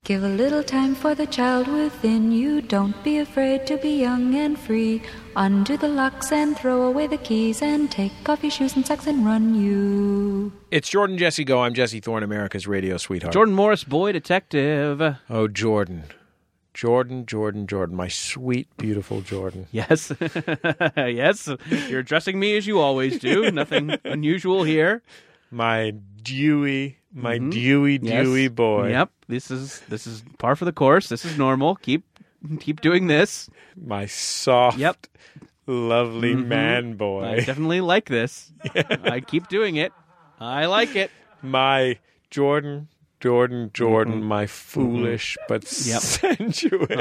Give a little time for the child within you. Don't be afraid to be young and free. Undo the locks and throw away the keys and take off your shoes and socks and run you. It's Jordan Jesse Go. I'm Jesse Thorne, America's radio sweetheart. Jordan Morris, boy detective. Oh, Jordan. Jordan, my sweet, beautiful Jordan. Yes. Yes. You're addressing me as you always do. Nothing unusual here. My dewy Yes. boy. Yep. This is par for the course. This is normal. Keep doing this. My soft, lovely man boy. I definitely like this. I keep doing it. I like it. My Jordan, my foolish but sensuous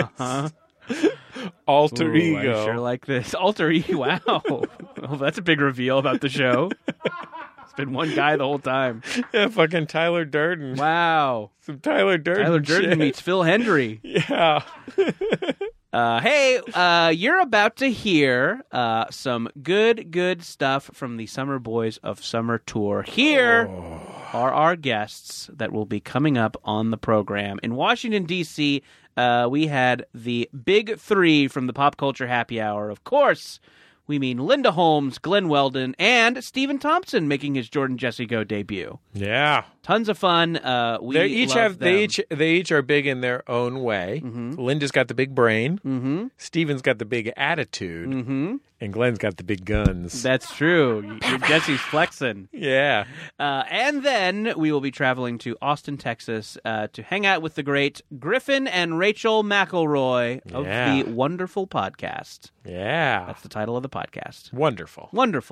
alter ego. I sure like this. Alter ego. Wow. Well, that's a big reveal about the show. It's been one guy the whole time. Yeah, fucking Tyler Durden. Wow. Some Tyler Durden Tyler Durden shit. meets Phil Hendry. Yeah. Hey, you're about to hear some good stuff from the Summer Boys of Summer Tour. Here are our guests that will be coming up on the program. In Washington, D.C., we had the big three from the Pop Culture Happy Hour. Of course, we mean Linda Holmes, Glenn Weldon, and Stephen Thompson making his Jordan Jesse Go debut. Yeah. Tons of fun. They each are big in their own way. Mm-hmm. Linda's got the big brain. Mm-hmm. Stephen's got the big attitude. Mm-hmm. And Glenn's got the big guns. That's true. Jesse's flexing. Yeah. And then we will be traveling to Austin, Texas to hang out with the great Griffin and Rachel McElroy of the Wonderful Podcast. Yeah. That's the title of the podcast. Wonderful.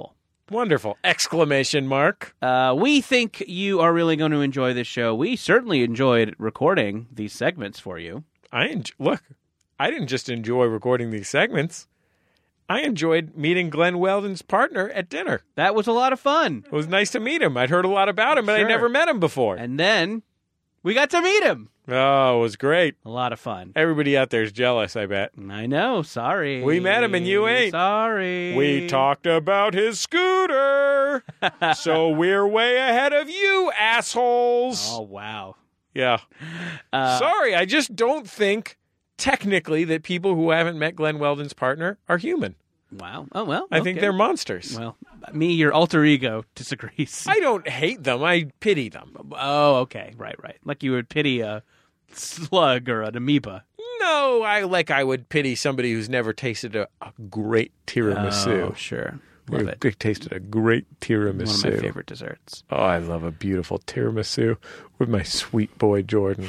Exclamation mark. We think you are really going to enjoy this show. We certainly enjoyed recording these segments for you. Look, I didn't just enjoy recording these segments. I enjoyed meeting Glenn Weldon's partner at dinner. That was a lot of fun. It was nice to meet him. I'd heard a lot about him, but I'd never met him before. And then we got to meet him. Oh, it was great. A lot of fun. Everybody out there is jealous, I bet. I know. Sorry. We met him and you ain't. Sorry. We talked about his scooter. So we're way ahead of you, assholes. Oh, wow. Yeah. Sorry, I just don't think technically that people who haven't met Glenn Weldon's partner are human. Wow. Oh, well. I think they're monsters. Well, me, your alter ego, disagrees. I don't hate them. I pity them. Oh, okay. Right. Like you would pity a slug or an amoeba. No, I would pity somebody who's never tasted a great tiramisu. Oh, sure. Tasted a great tiramisu. One of my favorite desserts. Oh, I love a beautiful tiramisu with my sweet boy Jordan.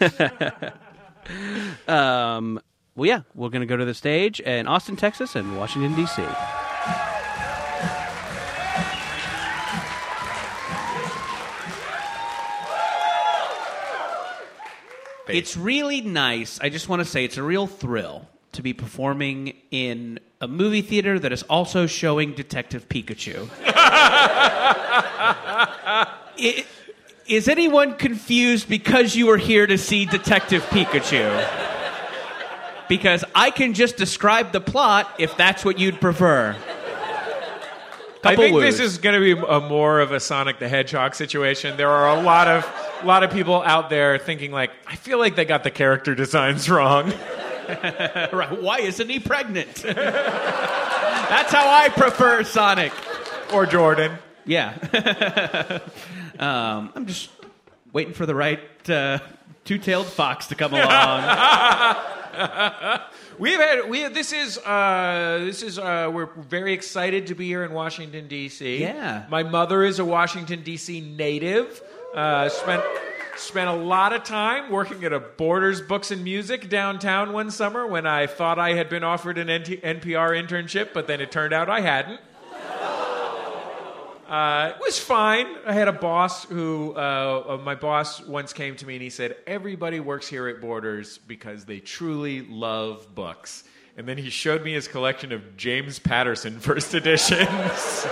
Well, yeah, we're going to go to the stage in Austin, Texas, and Washington, D.C. It's really nice. I just want to say it's a real thrill to be performing in a movie theater that is also showing Detective Pikachu. Is anyone confused because you are here to see Detective Pikachu? Because I can just describe the plot if that's what you'd prefer. I think this is going to be more of a Sonic the Hedgehog situation. There are a lot of people out there thinking like, I feel like they got the character designs wrong. Right. Why isn't he pregnant? That's how I prefer Sonic. Or Jordan. Yeah. I'm just waiting for the right two-tailed fox to come along. We're very excited to be here in Washington, D.C. Yeah. My mother is a Washington, D.C. native. Spent a lot of time working at a Borders Books and Music downtown one summer when I thought I had been offered an NPR internship, but then it turned out I hadn't. It was fine. I had a boss who, my boss once came to me and he said, everybody works here at Borders because they truly love books. And then he showed me his collection of James Patterson first editions.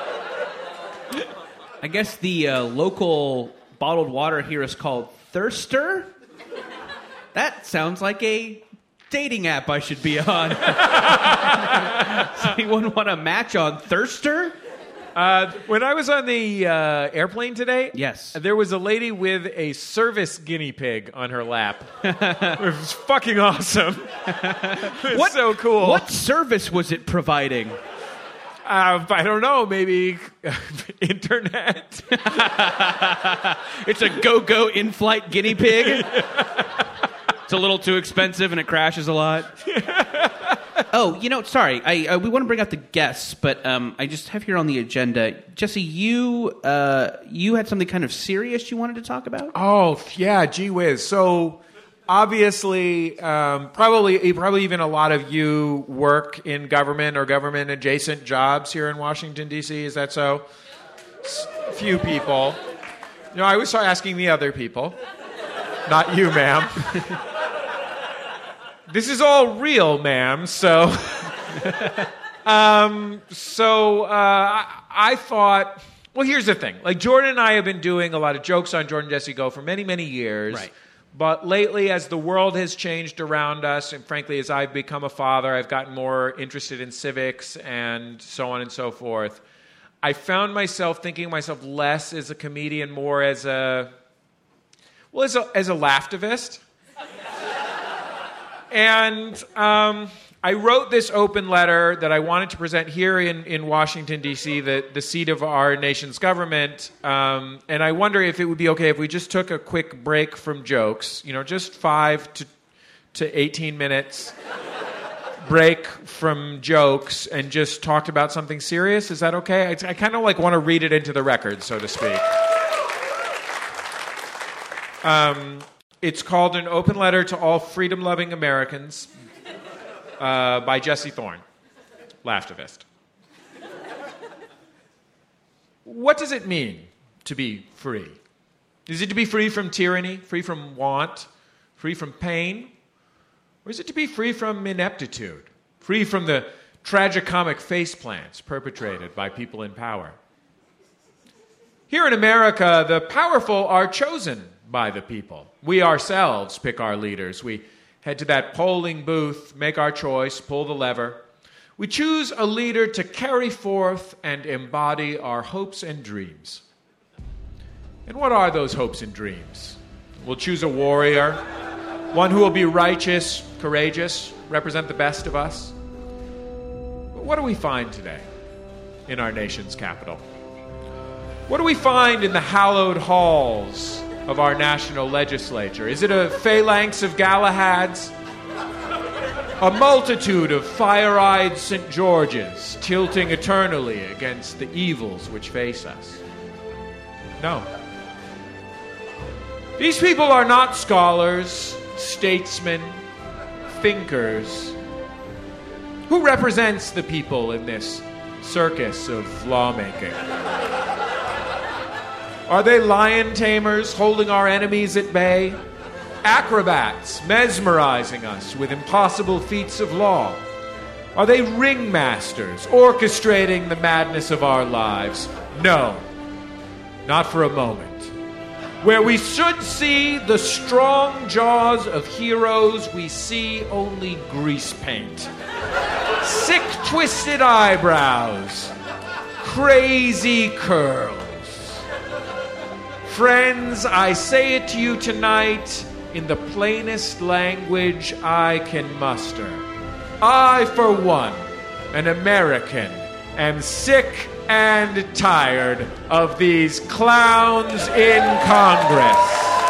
I guess the local bottled water here is called Thirster. That sounds like a dating app I should be on. Does anyone want a match on Thirster? When I was on the airplane today, Yes. there was a lady with a service guinea pig on her lap. It was fucking awesome. It was so cool. What service was it providing? I don't know. Maybe internet. It's a go-go in-flight guinea pig. It's a little too expensive and it crashes a lot. Oh, sorry. We want to bring out the guests, but I just have here on the agenda, Jesse, you had something kind of serious you wanted to talk about? Oh, yeah, gee whiz. So, obviously, probably even a lot of you work in government or government-adjacent jobs here in Washington, D.C. Is that so? A few people. I was asking the other people. Not you, ma'am. This is all real, ma'am, so... I thought... Well, here's the thing. Like, Jordan and I have been doing a lot of jokes on Jordan Jesse Go for many, many years. Right. But lately, as the world has changed around us, and frankly, as I've become a father, I've gotten more interested in civics and so on and so forth. I found myself thinking of myself less as a comedian, more as a laughtivist. And I wrote this open letter that I wanted to present here in Washington, D.C., the seat of our nation's government. And I wonder if it would be okay if we just took a quick break from jokes, just 5 to 18 minutes break from jokes and just talked about something serious. Is that okay? I kind of want to read it into the record, so to speak. It's called An Open Letter to All Freedom-Loving Americans by Jesse Thorne, laughtivist. What does it mean to be free? Is it to be free from tyranny, free from want, free from pain? Or is it to be free from ineptitude, free from the tragicomic faceplants perpetrated by people in power? Here in America, the powerful are chosen by the people. We ourselves pick our leaders. We head to that polling booth, make our choice, pull the lever. We choose a leader to carry forth and embody our hopes and dreams. And what are those hopes and dreams? We'll choose a warrior, one who will be righteous, courageous, represent the best of us. But what do we find today in our nation's capital? What do we find in the hallowed halls of our national legislature? Is it a phalanx of Galahads? A multitude of fire-eyed St. Georges tilting eternally against the evils which face us? No. These people are not scholars, statesmen, thinkers. Who represents the people in this circus of lawmaking? Are they lion tamers holding our enemies at bay? Acrobats mesmerizing us with impossible feats of law? Are they ringmasters orchestrating the madness of our lives? No, not for a moment. Where we should see the strong jaws of heroes, we see only grease paint. Sick, twisted eyebrows. Crazy curls. Friends, I say it to you tonight in the plainest language I can muster. I, for one, an American, am sick and tired of these clowns in Congress.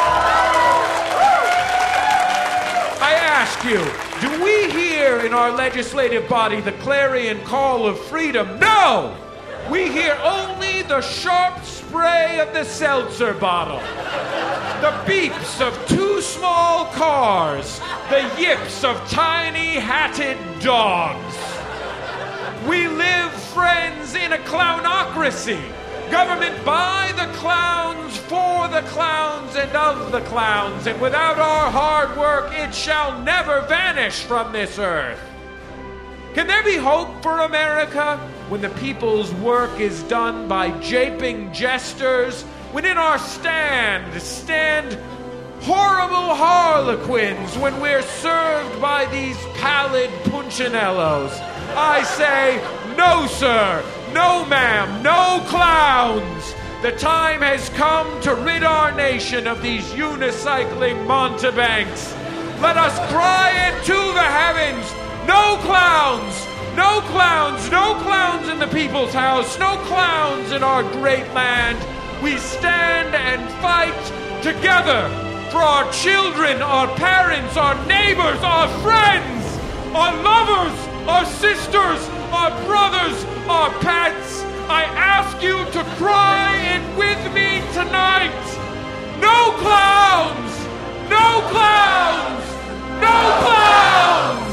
I ask you, do we hear in our legislative body the clarion call of freedom? No! We hear only the sharp spray of the seltzer bottle, the beeps of 2 small cars, the yips of tiny hatted dogs. We live, friends, in a clownocracy. Government by the clowns, for the clowns, and of the clowns. And without our hard work, it shall never vanish from this earth. Can there be hope for America when the people's work is done by japing jesters? When in our stand horrible harlequins, when we're served by these pallid punchinellos? I say, no, sir, No, ma'am, no clowns! The time has come to rid our nation of these unicycling mountebanks. Let us cry into the heavens! No clowns! No clowns! No clowns in the people's house! No clowns in our great land! We stand and fight together for our children, our parents, our neighbors, our friends, our lovers, our sisters, our brothers, our pets. I ask you to cry it with me tonight. No clowns! No clowns! No clowns!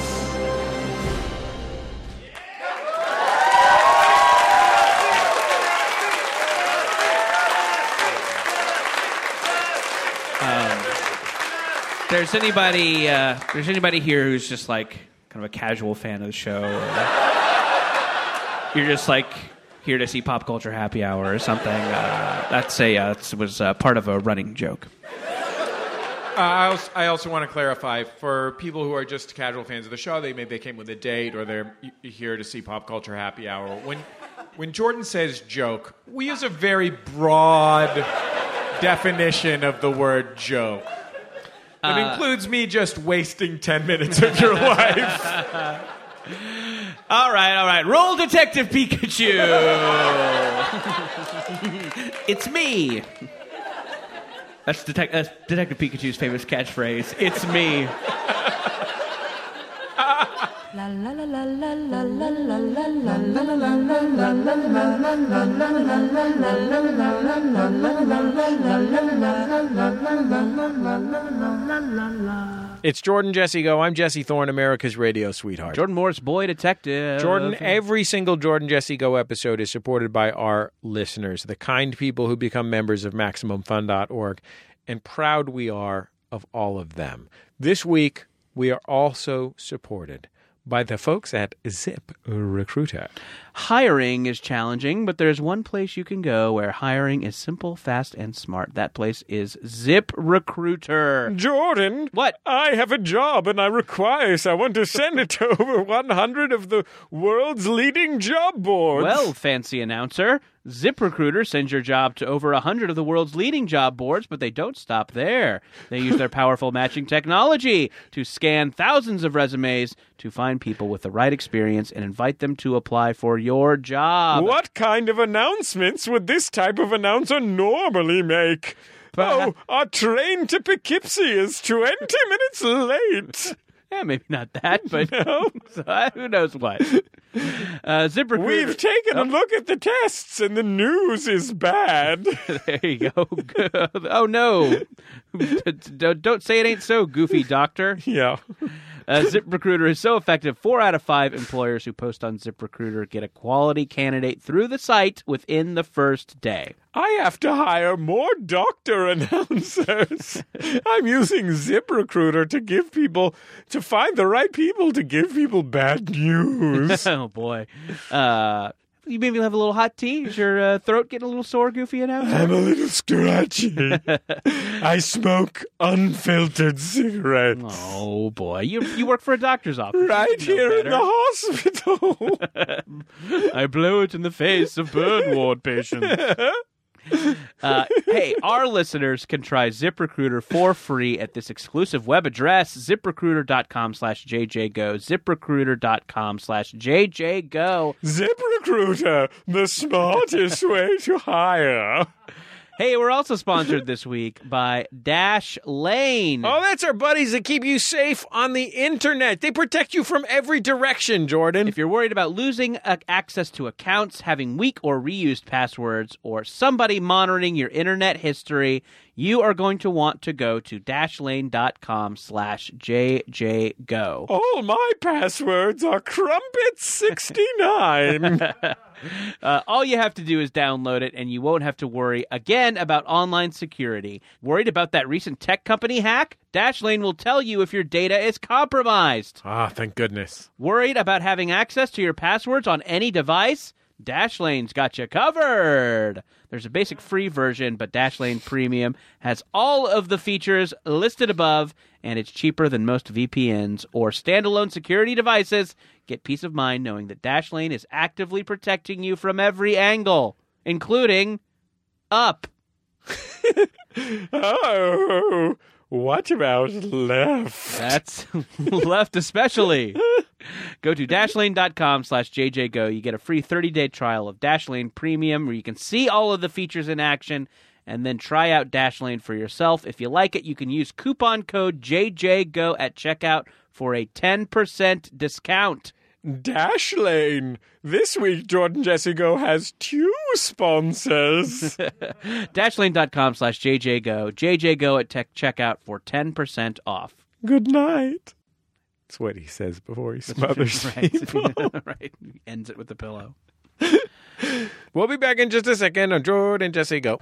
There's anybody here who's just like kind of a casual fan of the show, or you're just like here to see Pop Culture Happy Hour or something, that was part of a running joke. I also want to clarify, for people who are just casual fans of the show, maybe they came with a date or they're here to see Pop Culture Happy Hour. When Jordan says joke, we use a very broad definition of the word joke. It includes me just wasting 10 minutes of your life. All right. Roll Detective Pikachu. It's me. That's Detective Pikachu's famous catchphrase. It's me. La la la la la la la la la la la. It's Jordan Jesse Go. I'm Jesse Thorne, America's radio sweetheart. Jordan Morris, boy detective. Jordan, every single Jordan Jesse Go episode is supported by our listeners, the kind people who become members of MaximumFun.org, and proud we are of all of them. This week, we are also supported by the folks at ZipRecruiter. Hiring is challenging, but there's one place you can go where hiring is simple, fast, and smart. That place is ZipRecruiter. Jordan, What? I have a job and I want to send it to over 100 of the world's leading job boards. Well, fancy announcer, ZipRecruiter sends your job to over 100 of the world's leading job boards, but they don't stop there. They use their powerful matching technology to scan thousands of resumes to find people with the right experience and invite them to apply for your job. What kind of announcements would this type of announcer normally make? Oh, our train to Poughkeepsie is 20 minutes late. Yeah, maybe not that, but No. who knows what. ZipRecruiter. We've taken a look at the tests and the news is bad. There you go. Oh, no. Don't say it ain't so, goofy doctor. Yeah. ZipRecruiter is so effective. 4 out of 5 employers who post on ZipRecruiter get a quality candidate through the site within the first day. I have to hire more doctor announcers. I'm using ZipRecruiter to find the right people to give people bad news. Oh, boy. You maybe have a little hot tea? Is your throat getting a little sore, goofy announcer? I'm a little scratchy. I smoke unfiltered cigarettes. Oh, boy. You work for a doctor's office. Right You know here in better. the hospital. I blow it in the face of burn ward patients. Hey, our listeners can try ZipRecruiter for free at this exclusive web address, ZipRecruiter.com/JJGo, ZipRecruiter.com/JJGo. ZipRecruiter, the smartest way to hire. Hey, we're also sponsored this week by Dashlane. Oh, that's our buddies that keep you safe on the internet. They protect you from every direction, Jordan. If you're worried about losing access to accounts, having weak or reused passwords, or somebody monitoring your internet history, you are going to want to go to dashlane.com/JJGo. All my passwords are Crumpet69. All you have to do is download it, and you won't have to worry again about online security. Worried about that recent tech company hack? Dashlane will tell you if your data is compromised. Ah, thank goodness. Worried about having access to your passwords on any device? Dashlane's got you covered. There's a basic free version, but Dashlane Premium has all of the features listed above, and it's cheaper than most VPNs or standalone security devices. Get peace of mind knowing that Dashlane is actively protecting you from every angle, including up. Oh, what about left? That's left especially. Go to dashlane.com/JJGo. You get a free 30-day trial of Dashlane Premium where you can see all of the features in action and then try out Dashlane for yourself. If you like it, you can use coupon code JJGO at checkout for a 10% discount. Dashlane. This week, Jordan Jesse Go has 2 sponsors. Dashlane.com/JJGo. JJGo at checkout for 10% off. Good night. That's what he says before he smothers people. Right. He ends it with the pillow. We'll be back in just a second on Jordan Jesse Go.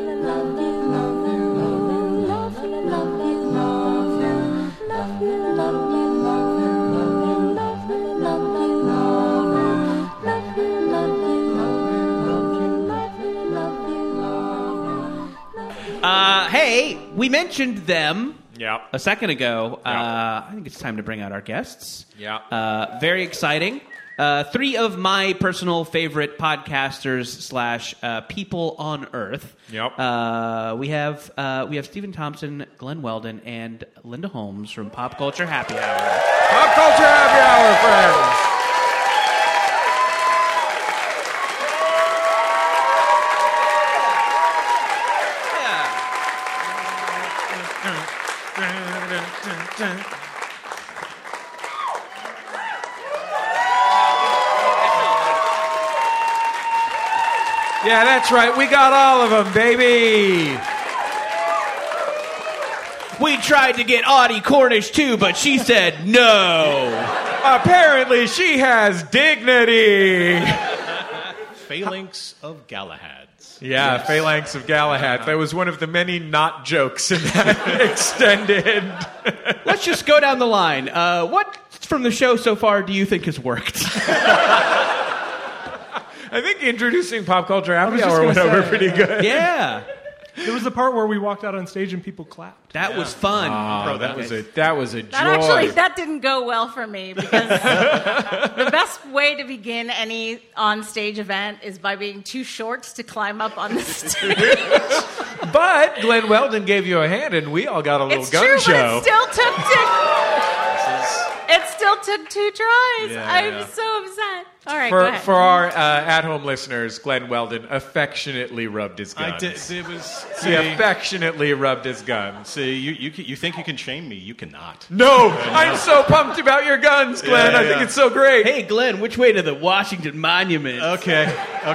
Hey, we mentioned them Yeah. a second ago. Yeah. I think it's time to bring out our guests. Yeah. Very exciting. 3 of my personal favorite podcasters / people on Earth. Yep. We have Stephen Thompson, Glenn Weldon, and Linda Holmes from Pop Culture Happy Hour. Pop Culture Happy Hour, friends. Yeah, that's right. We got all of them, baby. We tried to get Audie Cornish too, but she said no. Apparently, she has dignity. Phalanx of Galahads. Yeah, Phalanx of Galahad. That was one of the many not jokes in that extended. Let's just go down the line. What from the show so far do you think has worked? I think introducing Pop Culture Happy just Hour gonna went over say, pretty good. Yeah. There was the part where we walked out on stage and people clapped. That was fun. Oh, that was a joy. That didn't go well for me because the best way to begin any on-stage event is by being too short to climb up on the stage. But Glenn Weldon gave you a hand, and we all got a little It's gun true, show. but it still took 2 tries. Yeah, I'm yeah. so upset. All right, go ahead. For our at-home listeners, Glenn Weldon affectionately rubbed his guns. I did. It was. He affectionately rubbed his guns. See, you think you can shame me? You cannot. No, I'm so pumped about your guns, Glenn. Yeah, I think yeah. it's so great. Hey, Glenn, which way to the Washington Monument? Okay.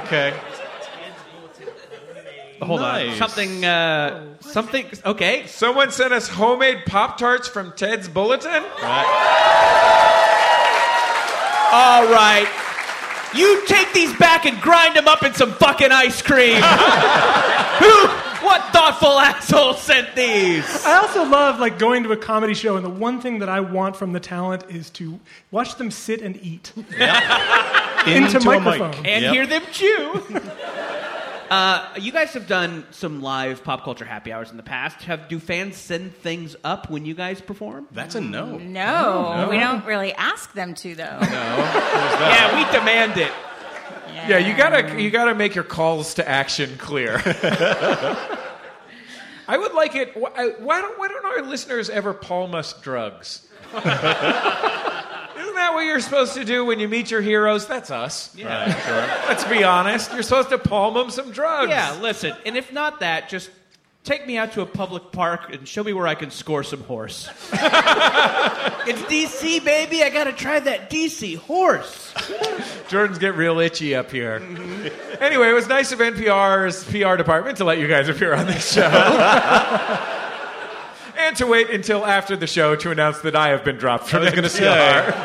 Hold on. Nice. Something. Okay. Someone sent us homemade Pop-Tarts from Ted's Bulletin. All right. You take these back and grind them up in some fucking ice cream. What thoughtful asshole sent these? I also love going to a comedy show, and the one thing that I want from the talent is to watch them sit and eat into a microphone. mic. And Yep. hear them chew. You guys have done some live Pop Culture Happy Hours in the past. Do fans send things up when you guys perform? That's a no. No, we don't really ask them to, though. Yeah, we demand it. Yeah, you gotta make your calls to action clear. I would like it. Why don't our listeners ever palm us drugs? Isn't that what you're supposed to do when you meet your heroes? That's us. Yeah. Right, sure. Let's be honest. You're supposed to palm them some drugs. Yeah, listen. And if not that, just take me out to a public park and show me where I can score some horse. It's DC, baby. I gotta try that DC horse. Jordan's get real itchy up here. Anyway, it was nice of NPR's PR department to let you guys appear on this show. And to wait until after the show to announce that I have been dropped from NPR.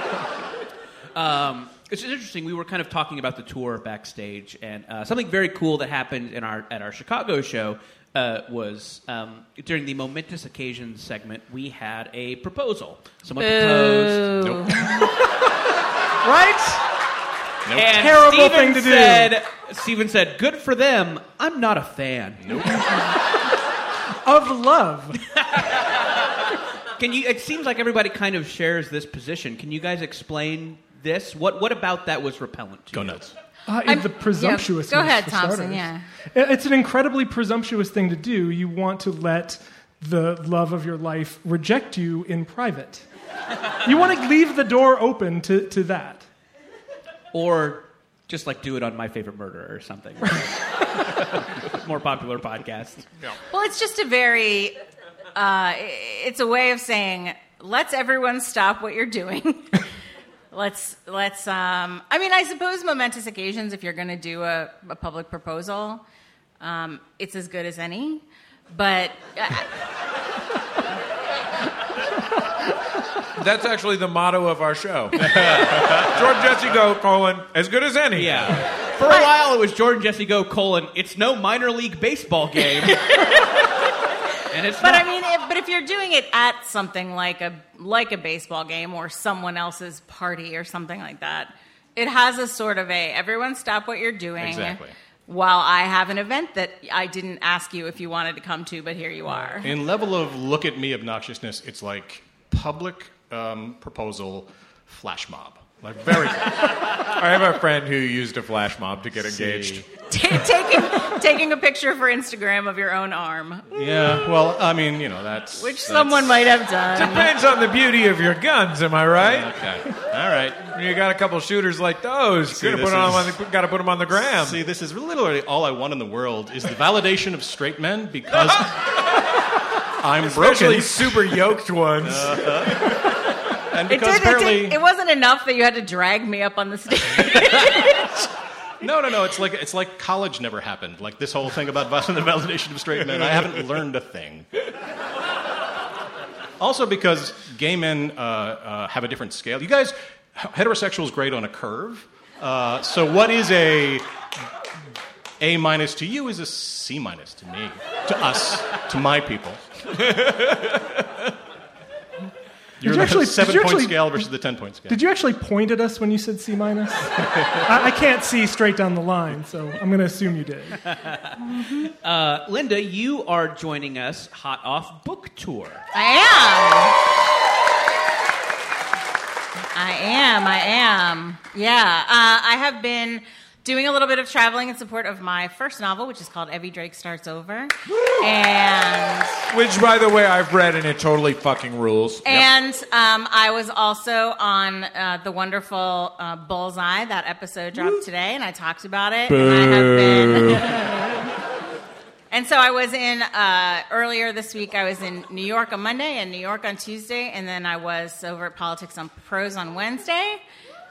It's interesting. We were kind of talking about the tour backstage, and something very cool that happened at our Chicago show was during the momentous occasions segment. We had a proposal. Someone proposed. Right? And Terrible thing to do. Steven said, good for them. I'm not a fan. Nope. Of love. It seems like everybody kind of shares this position. Can you guys explain this? What about that was repellent to Go you? nuts. The presumptuousness. Go ahead, for Thompson. starters. Yeah. It's an incredibly presumptuous thing to do. You want to let the love of your life reject you in private. You want to leave the door open to that. Or just like do it on My Favorite Murder or something. More popular podcast. Well, it's just a very, it's a way of saying, let's everyone stop what you're doing. let's. I mean, I suppose momentous occasions, if you're going to do a public proposal, it's as good as any. But That's actually the motto of our show. Jordan Jesse Go, as good as any. Yeah. For a while, it was Jordan Jesse Go, it's no minor league baseball game. And it's But not. I mean, if you're doing it at something like a baseball game or someone else's party or something like that, it has a sort of everyone stop what you're doing. Exactly. While I have an event that I didn't ask you if you wanted to come to, but here you are. In level of look at me obnoxiousness, it's like public proposal flash mob. Like very good. I have a friend who used a flash mob to get engaged. Taking a picture for Instagram of your own arm, Yeah, well, I mean, that's... which someone might have done. Depends on the beauty of your guns, am I right? Okay, all right. When you got a couple shooters like those, See, got to put them on the gram. See, this is literally all I want in the world is the validation of straight men because I'm Especially broken. super yoked ones. And It because apparently... it wasn't enough that you had to drag me up on the stage. No. It's like college never happened. Like this whole thing about the validation of straight men. I haven't learned a thing. Also because gay men have a different scale. You guys, heterosexuals grade on a curve. So what is A minus to you is a C minus to me. To us. To my people. You're the 7-point scale versus the 10-point scale. Did you actually point at us when you said C minus? I can't see straight down the line, so I'm going to assume you did. Linda, you are joining us hot off book tour. I am. Yeah. I have been doing a little bit of traveling in support of my first novel, which is called Evie Drake Starts Over. And Which, by the way, I've read and it totally fucking rules. And I was also on the wonderful Bullseye. That episode dropped today, and I talked about it. And I have been. And so I was in, earlier this week, I was in New York on Monday and New York on Tuesday, and then I was over at Politics on Prose on Wednesday.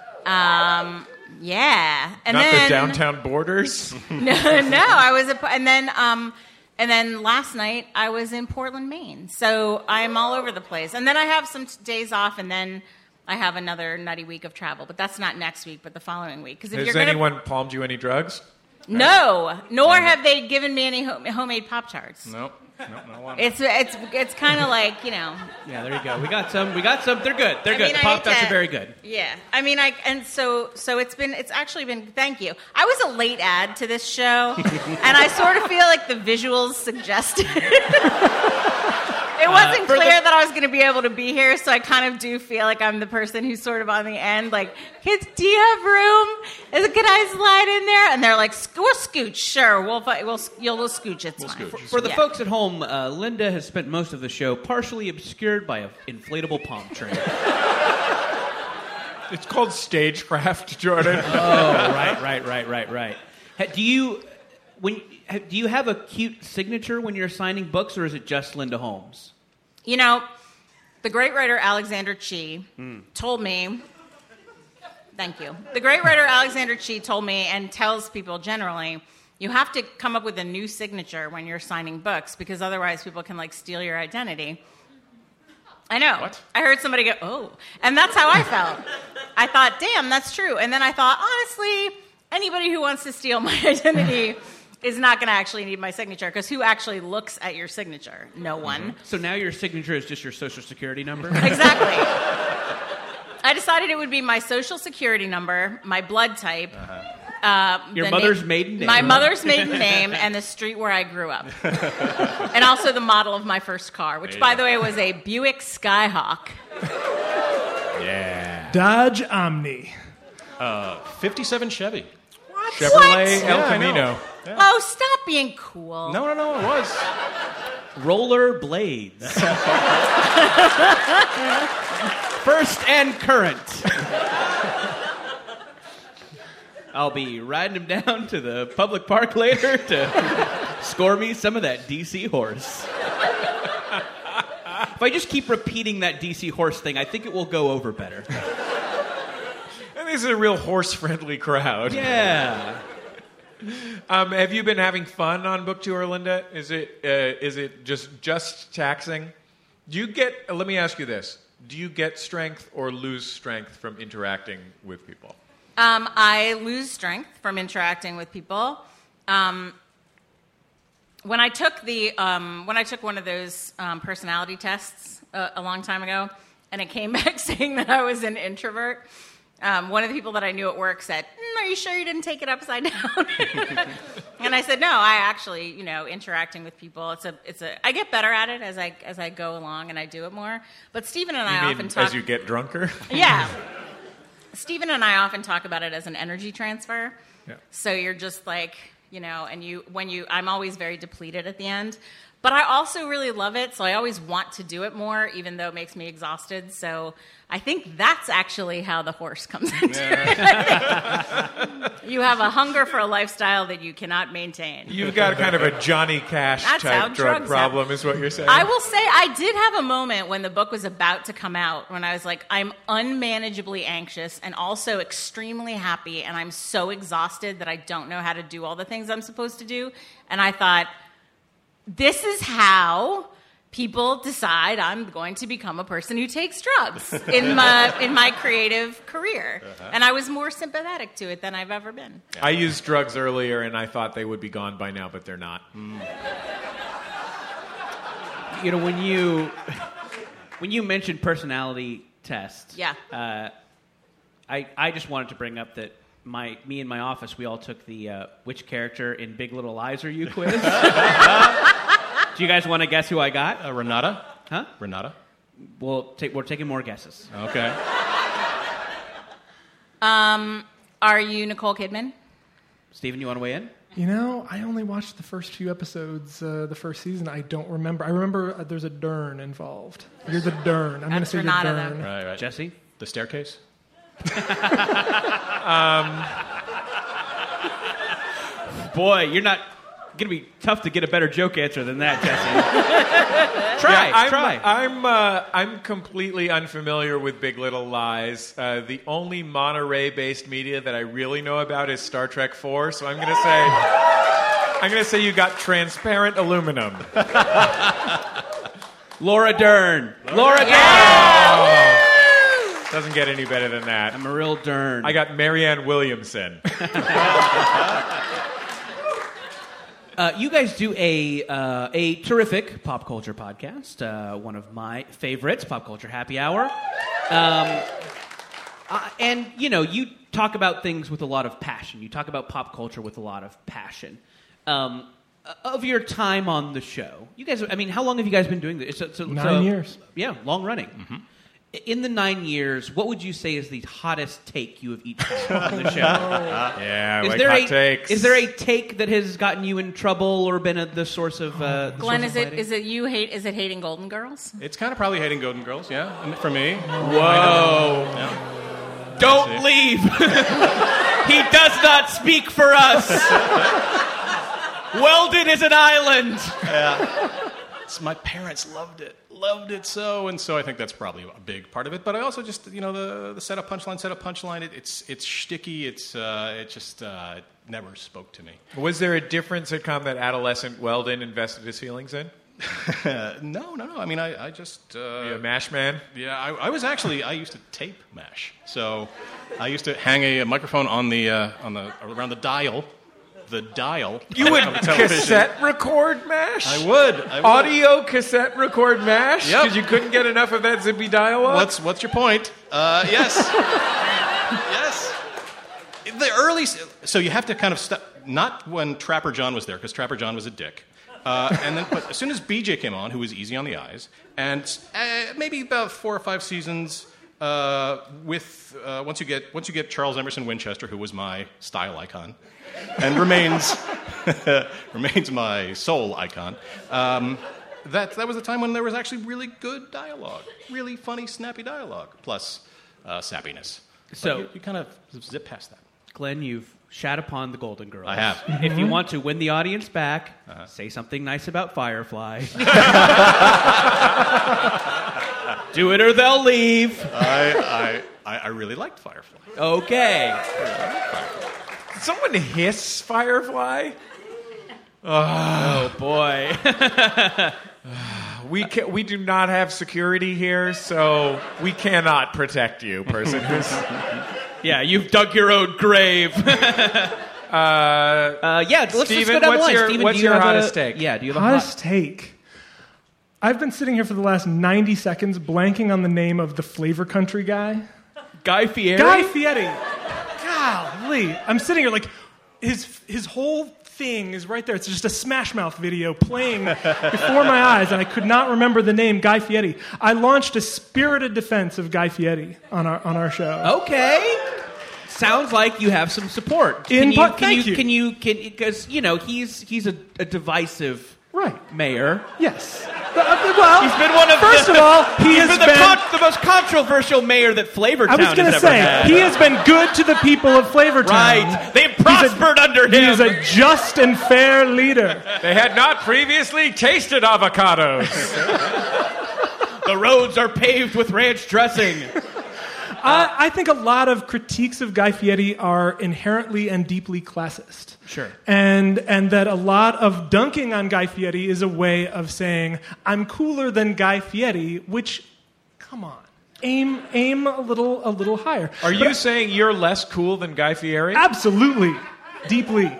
Yeah. And Not then, the downtown borders. No, I was and then last night I was in Portland, Maine. So I'm all over the place. And then I have some days off, and then I have another nutty week of travel. But that's not next week, but the following week. Because if Has you're gonna, anyone palmed you any drugs? no, nor have they given me any homemade Pop-Tarts. Nope. No one. It's kind of like, Yeah, there you go. We got some. They're good. They're I good. mean, The I Pop-Tarts hate are to- very good. Yeah, I mean, so it's actually been. Thank you. I was a late ad to this show, and I sort of feel like the visuals suggested. It wasn't clear that I was going to be able to be here, so I kind of do feel like I'm the person who's sort of on the end. Like, kids, do you have room? Can I slide in there? And they're like, we'll scooch. Sure, we'll scooch. It's fine. For the Yeah. folks at home, Linda has spent most of the show partially obscured by an inflatable palm tree. It's called stagecraft, Jordan. Oh, right. Do you have a cute signature when you're signing books, or is it just Linda Holmes? The great writer Alexander Chee told me. Thank you. The great writer Alexander Chee told me, and tells people generally, you have to come up with a new signature when you're signing books, because otherwise people can steal your identity. I know. What? I heard somebody go, oh. And that's how I felt. I thought, damn, that's true. And then I thought, honestly, anybody who wants to steal my identity is not going to actually need my signature, because who actually looks at your signature? No one. So now your signature is just your social security number? Exactly. I decided it would be my social security number, my blood type, Your mother's maiden name. my mother's maiden name, and the street where I grew up, and also the model of my first car, which, by the way, was a Buick Skyhawk. Yeah. Dodge Omni. 57 Chevy. Chevrolet El Yeah, I Camino. know. Oh, stop being cool. No, it was. Roller blades. First and current. I'll be riding him down to the public park later to score me some of that DC horse. If I just keep repeating that DC horse thing, I think it will go over better. And this is a real horse-friendly crowd. Yeah. Have you been having fun on book tour, Linda? Is it just taxing? Do you get? Let me ask you this: do you get strength or lose strength from interacting with people? I lose strength from interacting with people. When I took one of those personality tests a long time ago, and it came back saying that I was an introvert, one of the people that I knew at work said, "Are you sure you didn't take it upside down?" And I said, "No, I actually, interacting with people. I get better at it as I go along and I do it more." But Stephen and I often talk as you get drunker. Yeah. Stephen and I often talk about it as an energy transfer. Yeah. So you're just like, I'm always very depleted at the end. But I also really love it, so I always want to do it more, even though it makes me exhausted. So I think that's actually how the horse comes into it. You have a hunger for a lifestyle that you cannot maintain. You've got kind of a Johnny Cash That's how type drug drugs problem, happen. is what you're saying. I will say I did have a moment when the book was about to come out when I was like, I'm unmanageably anxious and also extremely happy, and I'm so exhausted that I don't know how to do all the things I'm supposed to do. And I thought, this is how people decide I'm going to become a person who takes drugs in my creative career. And I was more sympathetic to it than I've ever been. I used drugs earlier, and I thought they would be gone by now, but they're not. When you mentioned personality tests, Yeah. I just wanted to bring up that me and my office, we all took the which character in Big Little Lies are you quiz. Do you guys want to guess who I got? Renata? Huh? Renata? We're taking more guesses. Okay. Are you Nicole Kidman? Steven, you want to weigh in? I only watched the first few episodes, the first season. I don't remember. I remember there's a Dern involved. You're the Dern. I'm going to say Renata, you're Dern. Right. Jesse? The staircase? Boy, you're not going to be tough to get a better joke answer than that, Jesse. Try. I'm completely unfamiliar with Big Little Lies. The only Monterey-based media that I really know about is Star Trek IV. So I'm going to say you got transparent aluminum. Laura Dern. Laura Dern. Yeah! Doesn't get any better than that. I'm a real Dern. I got Marianne Williamson. You guys do a terrific pop culture podcast, one of my favorites, Pop Culture Happy Hour. And, you talk about things with a lot of passion. You talk about pop culture with a lot of passion. Of your time on the show, you guys, how long have you guys been doing this? 9 years. Yeah, long running. Mm-hmm. In the 9 years, what would you say is the hottest take you have each had on the show? Yeah, hot takes. Is there a take that has gotten you in trouble or been the source of Glenn, is it hating Golden Girls? It's kind of probably hating Golden Girls, yeah, for me. Whoa. Yeah. Don't leave. He does not speak for us. Weldon is an island. Yeah. My parents loved it so, and so I think that's probably a big part of it. But I also just, the setup punchline. It's shticky. It just never spoke to me. Was there a different sitcom that adolescent Weldon invested his feelings in? No. I mean, I just you a MASH man? Yeah, I used to tape MASH. So I used to hang a microphone on the around the dial the dial. You would of television. cassette record MASH? I would. Audio cassette record MASH? Yep. Because you couldn't get enough of that zippy dialogue? What's your point? Yes. Yes. The early... So you have to kind of... Not when Trapper John was there, because Trapper John was a dick. But as soon as BJ came on, who was easy on the eyes, and maybe about 4 or 5 seasons... once you get Charles Emerson Winchester, who was my style icon, and remains my soul icon, that was the time when there was actually really good dialogue, really funny, snappy dialogue, plus sappiness. So But you kind of zip past that. Glenn, you've shat upon the Golden Girls. I have. If you want to win the audience back, say something nice about Firefly. Do it or they'll leave. I really liked Firefly. Okay. Did someone hiss Firefly? Oh, boy. We do not have security here, so we cannot protect you, person who's... Yeah, you've dug your own grave. Yeah, let's just Steven, go down the line. Steven, what's do you your have hottest take? Yeah, do you have Hottest take. I've been sitting here for the last 90 seconds blanking on the name of the Flavor Country guy. Guy Fieri? Guy Fieri. Golly. I'm sitting here like his whole thing is right there. It's just a Smash Mouth video playing before my eyes, and I could not remember the name Guy Fieri. I launched a spirited defense of Guy Fieri on our show. Okay. Sounds like you have some support. Thank you. Because, he's a divisive mayor. Yes. Well, He's been one of first of all, he's been the most controversial mayor that Flavortown I was going to has say, ever had. he has been good to the people of Flavortown. Right. They've prospered under him. He is a just and fair leader. They had not previously tasted avocados. The roads are paved with ranch dressing. I think a lot of critiques of Guy Fieri are inherently and deeply classist. Sure. And that a lot of dunking on Guy Fieri is a way of saying, I'm cooler than Guy Fieri, which, come on, aim a little higher. Are you saying you're less cool than Guy Fieri? Absolutely. Deeply.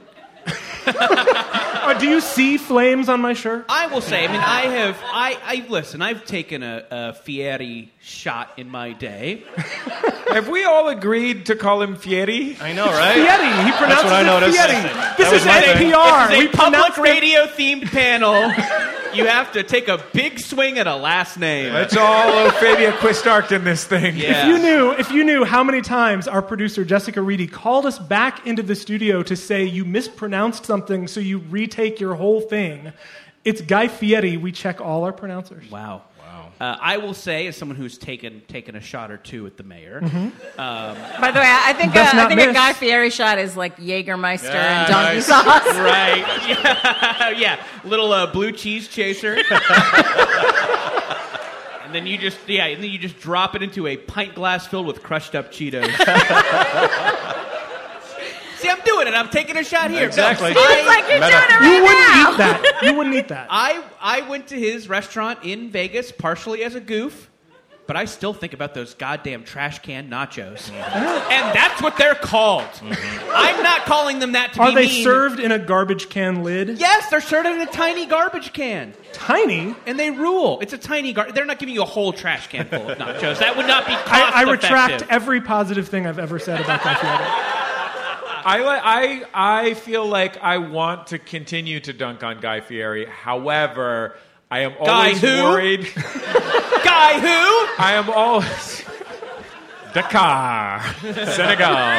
Do you see flames on my shirt? I will say, listen, I've taken a Fieri shot in my day. Have we all agreed to call him Fieri? I know, right? Fieri. He pronounces what I it noticed. Fieri. That This was is my thing. NPR. It's We a public pronounce it- radio-themed panel. You have to take a big swing at a last name. It's all Ophavia Quistark in this thing. Yeah. If you knew how many times our producer Jessica Reedy called us back into the studio to say you mispronounced something, so you retake your whole thing. It's Guy Fieri. We check all our pronouncers. Wow. I will say, as someone who's taken a shot or two at the mayor. By the way, I think Best not a miss. Guy Fieri shot is like Jägermeister Yeah, and donkey nice. sauce. Right. Yeah. Little blue cheese chaser. And then you just drop it into a pint glass filled with crushed up Cheetos. See, I'm doing it. I'm taking a shot here. Exactly. No, It's like you're doing it You right wouldn't now. eat that. You wouldn't eat that. I went to his restaurant in Vegas partially as a goof, but I still think about those goddamn trash can nachos. And that's what they're called. I'm not calling them that to Are be they mean. served in a garbage can lid? Yes, they're served in a tiny garbage can. Tiny. And they rule. It's a tiny They're not giving you a whole trash can full of nachos. That would not be cost I retract effective. every positive thing I've ever said about Guy Fieri. I feel like I want to continue to dunk on Guy Fieri. However, I am always who? worried. Guy who? I am always Dakar, Senegal.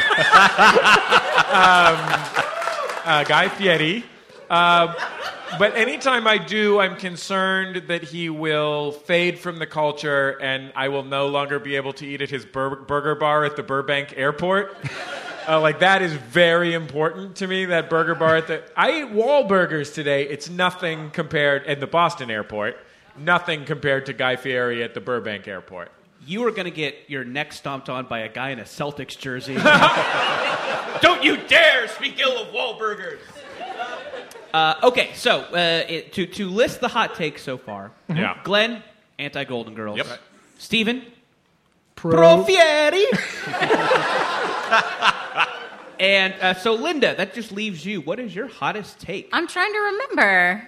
Guy Fieri. But anytime I do, I'm concerned that he will fade from the culture and I will no longer be able to eat at his burger bar at the Burbank airport. That is very important to me, that burger bar I ate Wahlburgers today. It's nothing compared, at the Boston airport, nothing compared to Guy Fieri at the Burbank airport. You are going to get your neck stomped on by a guy in a Celtics jersey. Don't you dare speak ill of Wahlburgers. Okay, so to list the hot takes so far. Yeah. Glenn, anti-Golden Girls. Yep. Steven, Pro Fieri. And so, Linda, that just leaves you. What is your hottest take? I'm trying to remember.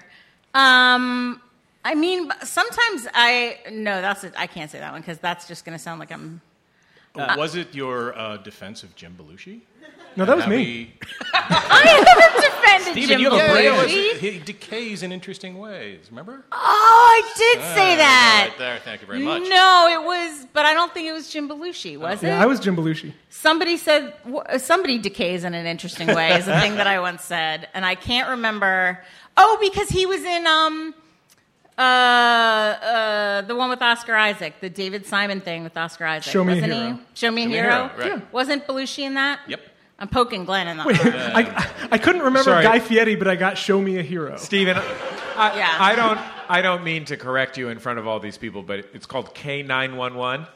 I mean, sometimes I can't say that one because that's just going to sound like I'm. Was it your defense of Jim Belushi? No, that was me. I haven't defended Steven, Jim you have a brain. Belushi. He decays in interesting ways. Remember? Oh, I did say that. Right there. Thank you very much. No, it was, but I don't think it was Jim Belushi, was it? Yeah, I was Jim Belushi. Somebody said somebody decays in an interesting way is a thing that I once said, and I can't remember. Oh, because he was in the one with Oscar Isaac, the David Simon thing with Oscar Isaac. Show Me a wasn't Hero. he? Show Me a Hero. Right. Yeah. Wasn't Belushi in that? Yep. I'm poking Glenn in the Wait, eye. I couldn't remember Sorry. Guy Fieri, but I got Show Me a Hero. Steven, Yeah. I don't mean to correct you in front of all these people, but it's called K911.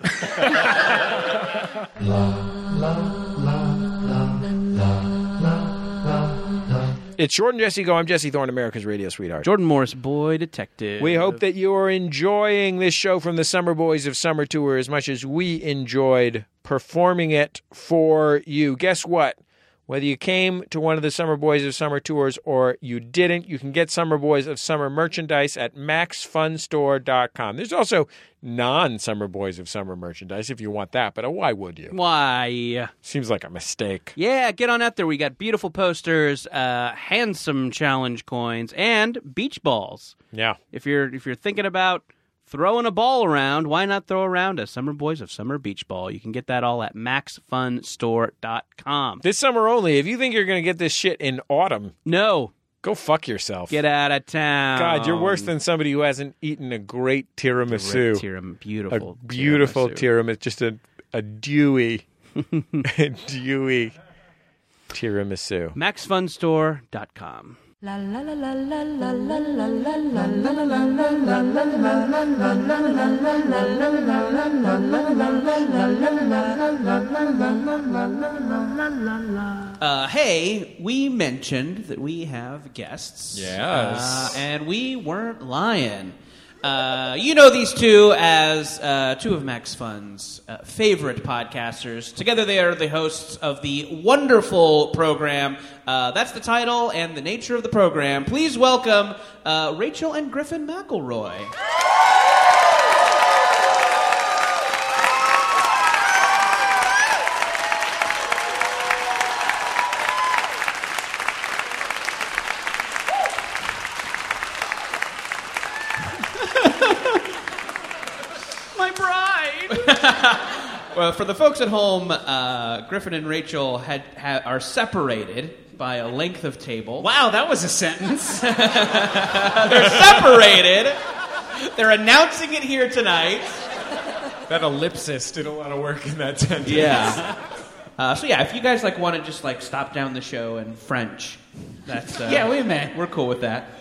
It's Jordan Jesse Go. I'm Jesse Thorne, America's radio sweetheart. Jordan Morris, boy detective. We hope that you are enjoying this show from the Summer Boys of Summer Tour as much as we enjoyed performing it for you. Guess what? Whether you came to one of the Summer Boys of Summer tours or you didn't, you can get Summer Boys of Summer merchandise at maxfunstore.com. There's also non-Summer Boys of Summer merchandise if you want that, but why would you? Why? Seems like a mistake. Yeah, get on out there. We got beautiful posters, handsome challenge coins, and beach balls. Yeah. If you're thinking about throwing a ball around, why not throw around a Summer Boys of Summer beach ball? You can get that all at maxfunstore.com. This summer only. If you think you're going to get this shit in autumn, No, go fuck yourself. get out of town. God, you're worse than somebody who hasn't eaten a great tiramisu. Beautiful, A beautiful tiramisu. Just a dewy, dewy tiramisu. maxfunstore.com. La la la la la la la la la la la. Hey, we mentioned that we have guests. Yes. And we weren't lying. You know these two as two of Max Fun's favorite podcasters. Together they are the hosts of the wonderful program. That's the title and the nature of the program. Please welcome Rachel and Griffin McElroy. My bride. Well, for the folks at home, Griffin and Rachel are separated by a length of table. Wow, that was a sentence. They're separated. They're announcing it here tonight. That ellipsis did a lot of work in that sentence. Yeah. So yeah, if you guys want to just stop down the show in French, that's Yeah, we may. We're cool with that.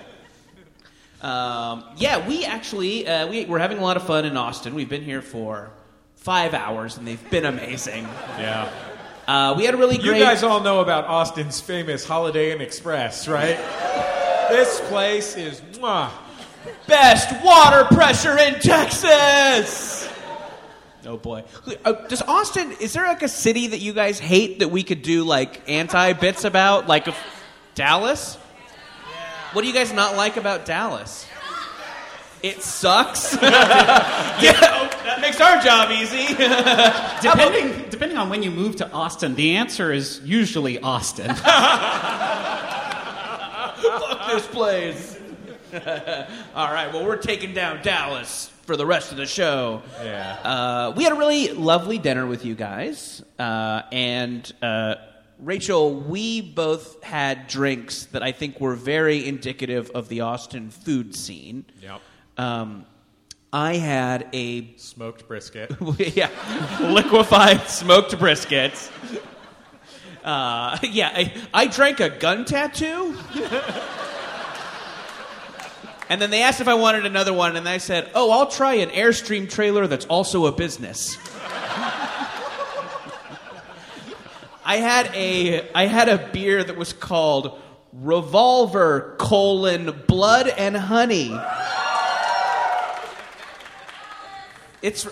We actually we're having a lot of fun in Austin. We've been here for 5 hours, and they've been amazing. Yeah. We had a really great... You guys all know about Austin's famous Holiday Inn Express, right? This place is best water pressure in Texas. Oh boy. Does Austin, is there a city that you guys hate that we could do anti-bits about? Dallas? What do you guys not like about Dallas? It sucks? Yeah, that makes our job easy. Depending on when you move to Austin, the answer is usually Austin. Fuck this place. All right, well, we're taking down Dallas for the rest of the show. Yeah. We had a really lovely dinner with you guys. And Rachel, we both had drinks that I think were very indicative of the Austin food scene. Yep. I had a... Smoked brisket. yeah, liquefied smoked briskets. I drank a gun tattoo. And then they asked if I wanted another one, and I said, "Oh, I'll try an Airstream trailer that's also a business." I had a beer that was called Revolver: Blood and Honey.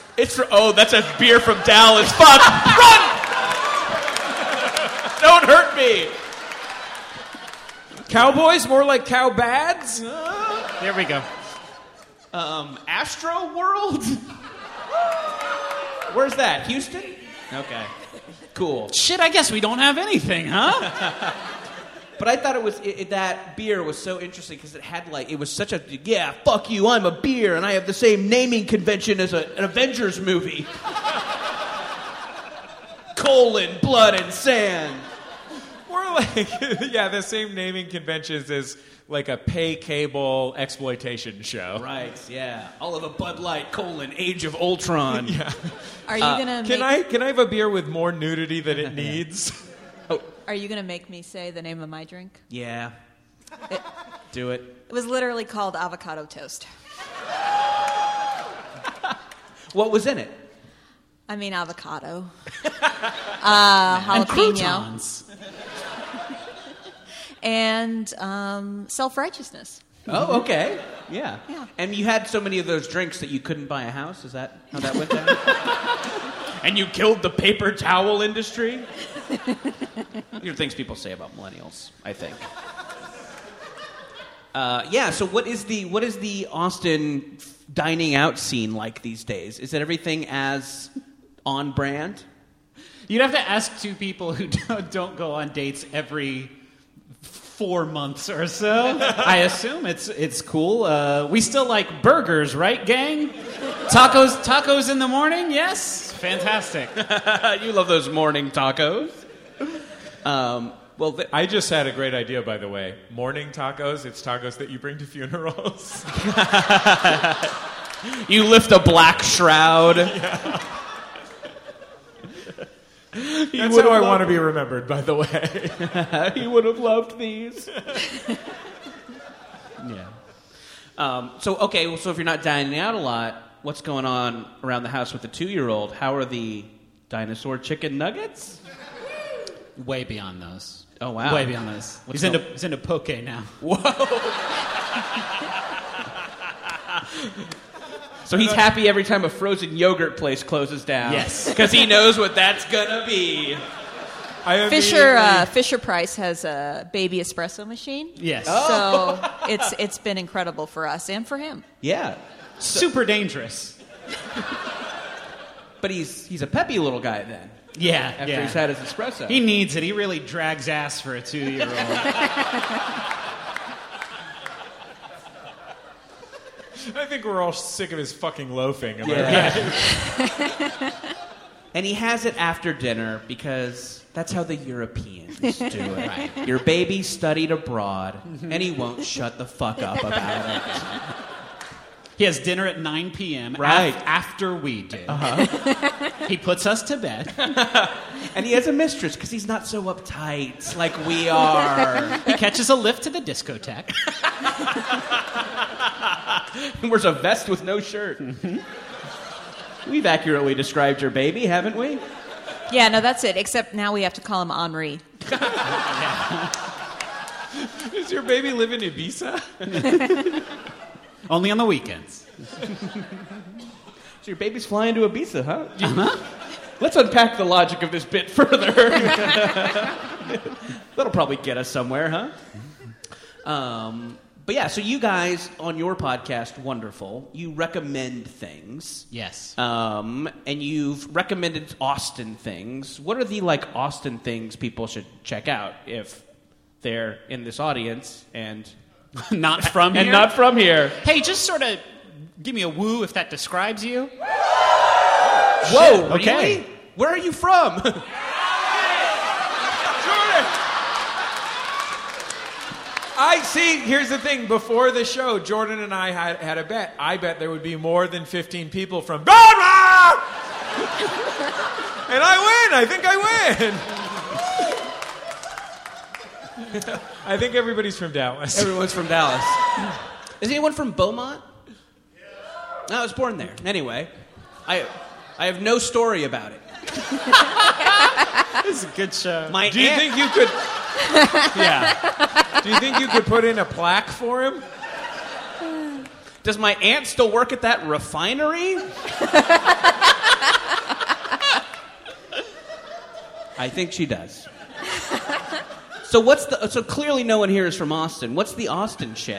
Oh, that's a beer from Dallas. Fuck! Run! Don't hurt be. Cowboys? More like cowbads? There we go. Astro World? Where's that? Houston? Okay. Cool. Shit, I guess we don't have anything, huh? But I thought it was that beer was so interesting because it had it was such a fuck you, I'm a beer and I have the same naming convention as an Avengers movie. Colon, blood, and sand. More like, the same naming conventions as like a pay cable exploitation show. Right, yeah. All of a Bud Light, Age of Ultron. Yeah. Are you gonna? Can I have a beer with more nudity than it needs? Are you gonna make me say the name of my drink? Yeah. Do it. It was literally called avocado toast. What was in it? I mean avocado, And jalapeno, croutons. and self-righteousness. Oh, okay. Yeah. Yeah. And you had so many of those drinks that you couldn't buy a house? Is that how that went down? And you killed the paper towel industry? These are things people say about millennials, I think. So what is the Austin dining out scene like these days? Is it everything as on brand? You'd have to ask two people who don't go on dates every 4 months or so. I assume it's cool. We still like burgers, right, gang? Tacos in the morning? Yes? Fantastic. You love those morning tacos. I just had a great idea, by the way. Morning tacos, it's tacos that you bring to funerals. You lift a black shroud. Yeah. That's how I want to be remembered, by the way. He would have loved these. Yeah. So if you're not dining out a lot, what's going on around the house with the 2-year-old? How are the dinosaur chicken nuggets? Way beyond those. Oh, wow. Way beyond those. He's into poke now. Whoa. So he's happy every time a frozen yogurt place closes down. Yes. Because he knows what that's going to be. Fisher Price has a baby espresso machine. Yes. So it's been incredible for us and for him. Yeah. Super dangerous. But he's a peppy little guy then. Yeah. After he's had his espresso. He needs it. He really drags ass for a 2-year-old. I think we're all sick of his fucking loafing. Am I right? And he has it after dinner because that's how the Europeans do it. Right. Your baby studied abroad, and he won't shut the fuck up about it. He has dinner at 9 p.m. Right. After we do. Uh-huh. He puts us to bed. And he has a mistress because he's not so uptight like we are. He catches a lift to the discotheque. He wears a vest with no shirt. Mm-hmm. We've accurately described your baby, haven't we? Yeah, no, that's it. Except now we have to call him Henri. Does your baby live in Ibiza? Only on the weekends. So your baby's flying to Ibiza, huh? Uh-huh. Let's unpack the logic of this bit further. That'll probably get us somewhere, huh? But yeah, so you guys on your podcast, Wonderful, you recommend things. Yes. And you've recommended Austin things. What are the Austin things people should check out if they're in this audience and not from here? And not from here. Hey, just sort of give me a woo if that describes you. Whoa, okay. Really? Where are you from? I see. Here's the thing. Before the show, Jordan and I had a bet. I bet there would be more than 15 people from Dallas, and I win. I think I win. I think everybody's from Dallas. Everyone's from Dallas. Is anyone from Beaumont? No, I was born there. Anyway, I have no story about it. This is a good show. Do you think you could? Yeah. Do you think you could put in a plaque for him? Does my aunt still work at that refinery? I think she does. So clearly no one here is from Austin. What's the Austin shit?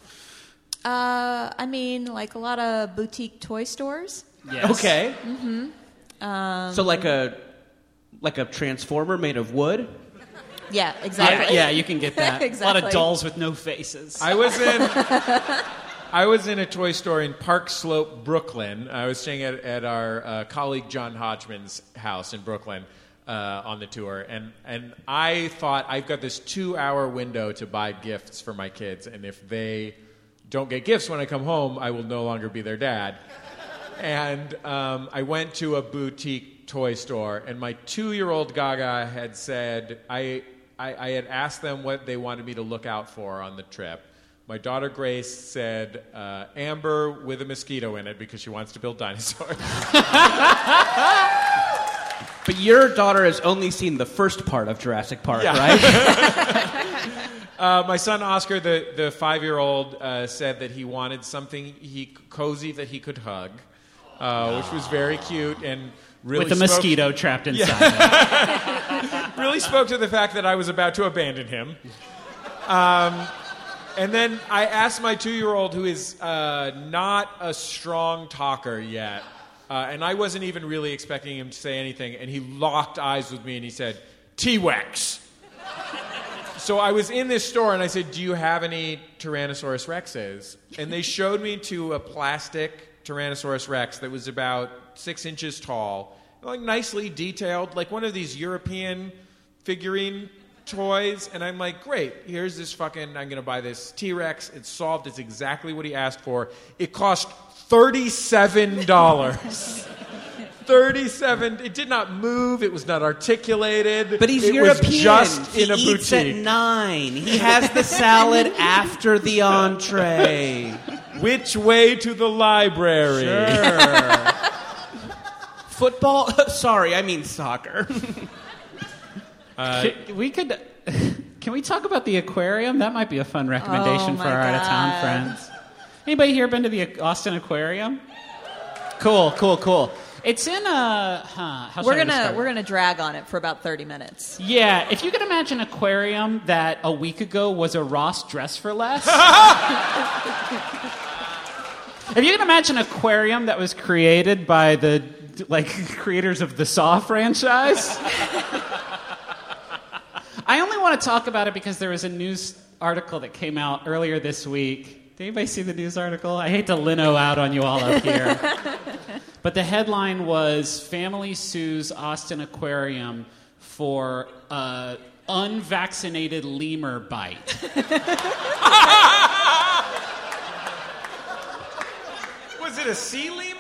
I mean, like a lot of boutique toy stores. Yes. Okay. So like a transformer made of wood? Yeah, exactly. Yeah, you can get that. Exactly. A lot of dolls with no faces. I was in a toy store in Park Slope, Brooklyn. I was staying at our colleague John Hodgman's house in Brooklyn on the tour, and I thought I've got this 2-hour window to buy gifts for my kids, and if they don't get gifts when I come home, I will no longer be their dad. And I went to a boutique toy store, and my 2-year-old Gaga had said, I had asked them what they wanted me to look out for on the trip. My daughter Grace said amber with a mosquito in it because she wants to build dinosaurs. But your daughter has only seen the first part of Jurassic Park, right? My son Oscar, the 5-year-old, said that he wanted something cozy that he could hug, which was very cute and really with a mosquito trapped inside. Really spoke to the fact that I was about to abandon him. And then I asked my 2-year-old, who is not a strong talker yet, and I wasn't even really expecting him to say anything, and he locked eyes with me and he said, T-Rex. So I was in this store and I said, do you have any Tyrannosaurus Rexes? And they showed me to a plastic Tyrannosaurus Rex that was about 6 inches tall, like nicely detailed, like one of these European figurine toys. And I'm like, great, here's this I'm going to buy this T-Rex. It's solved. It's exactly what he asked for. It cost $37. $37. It did not move. It was not articulated. But he's European. Was just in a he eats boutique. At 9. He has the salad after the entree. Which way to the library? Sure. Football? Sorry, I mean soccer. Can we talk about the aquarium? That might be a fun recommendation for our out-of-town friends. Anybody here been to the Austin Aquarium? Cool. It's in a. We're gonna drag on it for about 30 minutes. Yeah, if you could imagine an aquarium that a week ago was a Ross Dress for Less. If you can imagine an aquarium that was created by the creators of the Saw franchise. I only want to talk about it because there was a news article that came out earlier this week. Did anybody see the news article? I hate to linno out on you all up here. But the headline was, Family Sues Austin Aquarium for unvaccinated lemur bite. Was it a sea lemur?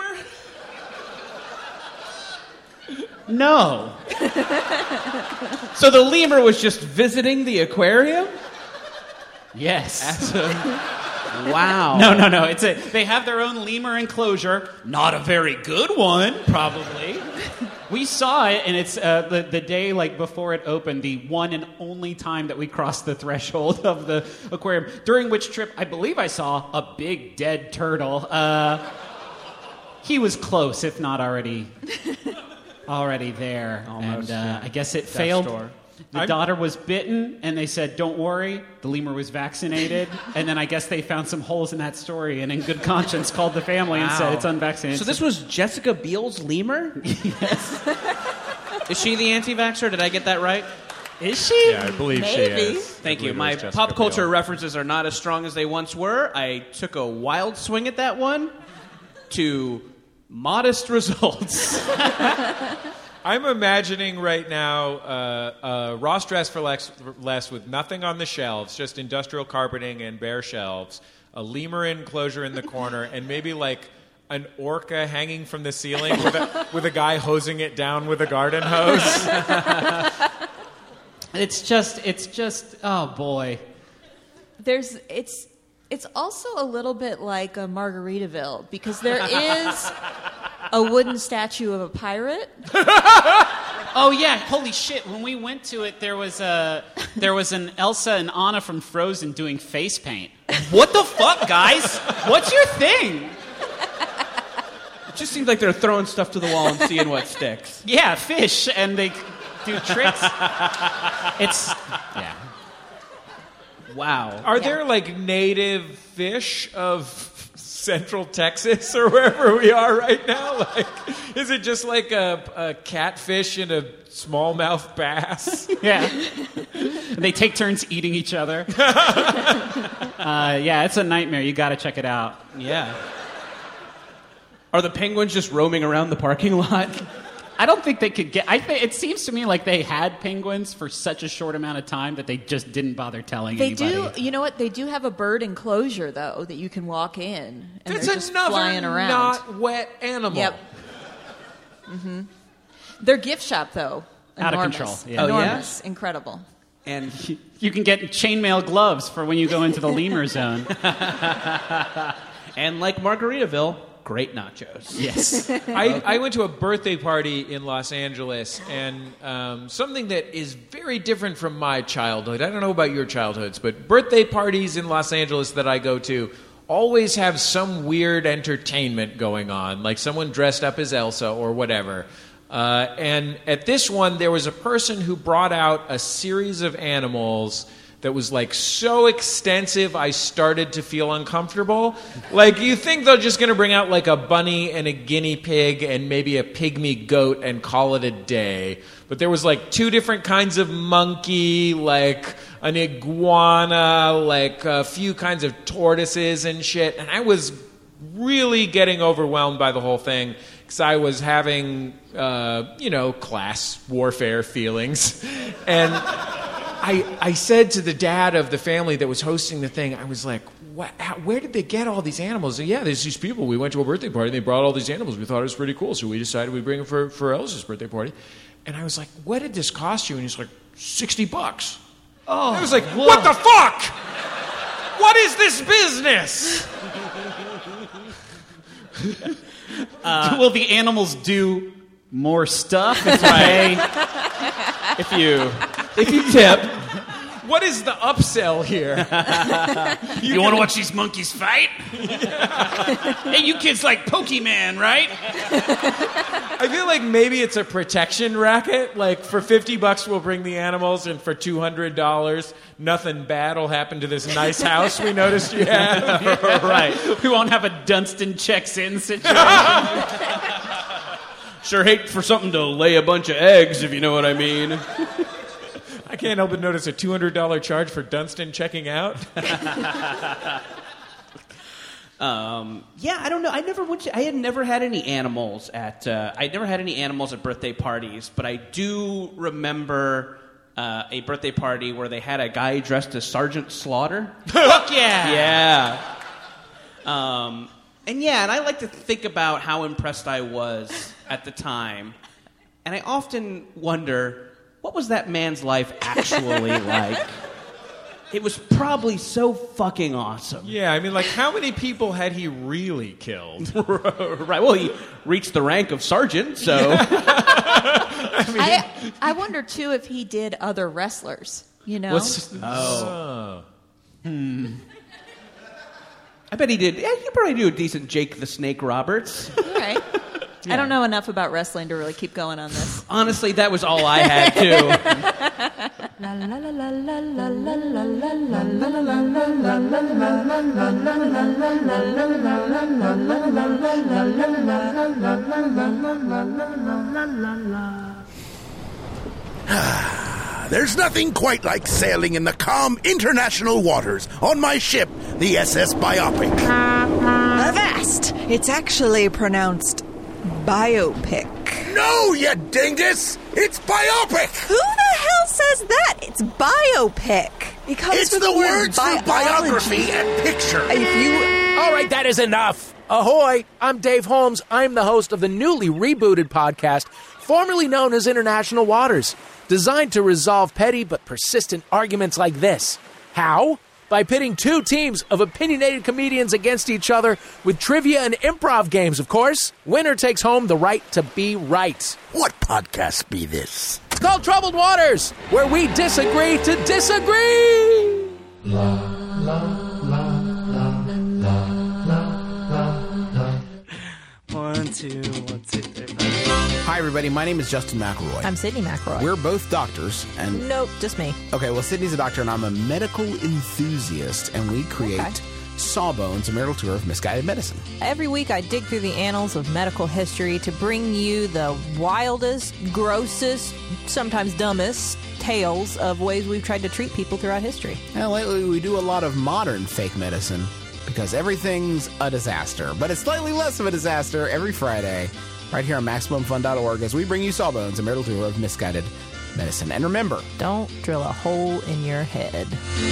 No. So the lemur was just visiting the aquarium? Yes. Wow. No. They have their own lemur enclosure. Not a very good one, probably. We saw it, and it's the day before it opened, the one and only time that we crossed the threshold of the aquarium, during which trip I believe I saw a big dead turtle. He was close, if not already there. Almost, and I guess it failed. Store. The daughter was bitten, and they said, don't worry, the lemur was vaccinated. And then I guess they found some holes in that story and in good conscience called the family and said it's unvaccinated. So this was Jessica Biel's lemur? Yes. Is she the anti-vaxxer? Did I get that right? Is she? Yeah, I believe she is. Thank you. My pop culture references are not as strong as they once were. I took a wild swing at that one to modest results. I'm imagining right now Ross Dress for Less with nothing on the shelves, just industrial carpeting and bare shelves, a lemur enclosure in the corner, and maybe an orca hanging from the ceiling with a guy hosing it down with a garden hose. It's just oh boy. It's also a little bit like a Margaritaville because there is a wooden statue of a pirate. Oh yeah, holy shit! When we went to it, there was an Elsa and Anna from Frozen doing face paint. What the fuck, guys? What's your thing? It just seems like they're throwing stuff to the wall and seeing what sticks. Yeah, fish, and they do tricks. Wow. Are there like native fish of Central Texas or wherever we are right now? Like, is it just like a catfish and a smallmouth bass? Yeah. They take turns eating each other. Yeah, it's a nightmare. You got to check it out. Yeah. Are the penguins just roaming around the parking lot? I don't think they could get... it seems to me like they had penguins for such a short amount of time that they just didn't bother telling anybody. They do. You know what? They do have a bird enclosure, though, that you can walk in. And That's they're just another flying around. not wet animal. Yep. Mm-hmm. Their gift shop, though, Out of enormous. control. Yeah. Enormous. Incredible. And You can get chainmail gloves for when you go into the lemur zone. and like Margaritaville, great nachos. Yes. I went to a birthday party in Los Angeles, and something that is very different from my childhood. I don't know about your childhoods, but birthday parties in Los Angeles that I go to always have some weird entertainment going on, like someone dressed up as Elsa or whatever. And at this one, there was a person who brought out a series of animals that was like so extensive I started to feel uncomfortable. Like, you think they're just going to bring out like a bunny and a guinea pig and maybe a pygmy goat and call it a day. But there was like 2 different kinds of monkey, like an iguana, like a few kinds of tortoises and shit. And I was really getting overwhelmed by the whole thing because I was having, class warfare feelings. And I said to the dad of the family that was hosting the thing, I was like, where did they get all these animals? And yeah, there's these people. We went to a birthday party, and they brought all these animals. We thought it was pretty cool, so we decided we'd bring them for Elsa's birthday party. And I was like, what did this cost you? And he's like, $60. Oh, I was like, what the fuck? What is this business? Will the animals do more stuff? That's right. If you tip. What is the upsell here? You want to watch these monkeys fight? Hey, you kids like Pokemon, right? I feel like maybe it's a protection racket. Like, for $50 we'll bring the animals, and for $200 nothing bad will happen to this nice house we noticed you have. Right. We won't have a Dunstan checks in situation. Sure hate for something to lay a bunch of eggs, if you know what I mean. I can't help but notice a $200 charge for Dunstan checking out. Yeah, I don't know. I had never had any animals at birthday parties, but I do remember a birthday party where they had a guy dressed as Sergeant Slaughter. Fuck yeah! Yeah. And I like to think about how impressed I was at the time. And I often wonder, what was that man's life actually like? It was probably so fucking awesome. Yeah, I mean, like, how many people had he really killed? Right, well, he reached the rank of sergeant, so... I wonder, too, if he did other wrestlers, you know? I bet he did. Yeah, he probably do a decent Jake the Snake Roberts. All right. Yeah. I don't know enough about wrestling to really keep going on this. Honestly, that was all I had, too. There's nothing quite like sailing in the calm international waters on my ship, the SS Biopic. Avast! It's actually pronounced biopic. No, you dingus! It's biopic! Who the hell says that? It's biopic. It comes It's with the word words for biography and picture. All right, that is enough. Ahoy, I'm Dave Holmes. I'm the host of the newly rebooted podcast, formerly known as International Waters, designed to resolve petty but persistent arguments like this. How? By pitting 2 teams of opinionated comedians against each other with trivia and improv games, of course. Winner takes home the right to be right. What podcast be this? It's called Troubled Waters, where we disagree to disagree. One, two, 1, 2, 3, 4. Hi, everybody. My name is Justin McElroy. I'm Sydney McElroy. We're both doctors, and Nope, just me. okay. Well, Sydney's a doctor, and I'm a medical enthusiast, and we create Sawbones, a marital tour of misguided medicine. Every week I dig through the annals of medical history to bring you the wildest, grossest, sometimes dumbest tales of ways we've tried to treat people throughout history. And lately, we do a lot of modern fake medicine because everything's a disaster, but it's slightly less of a disaster every Friday, right here on MaximumFun.org, as we bring you Sawbones, a marital tour of misguided medicine. And remember, don't drill a hole in your head.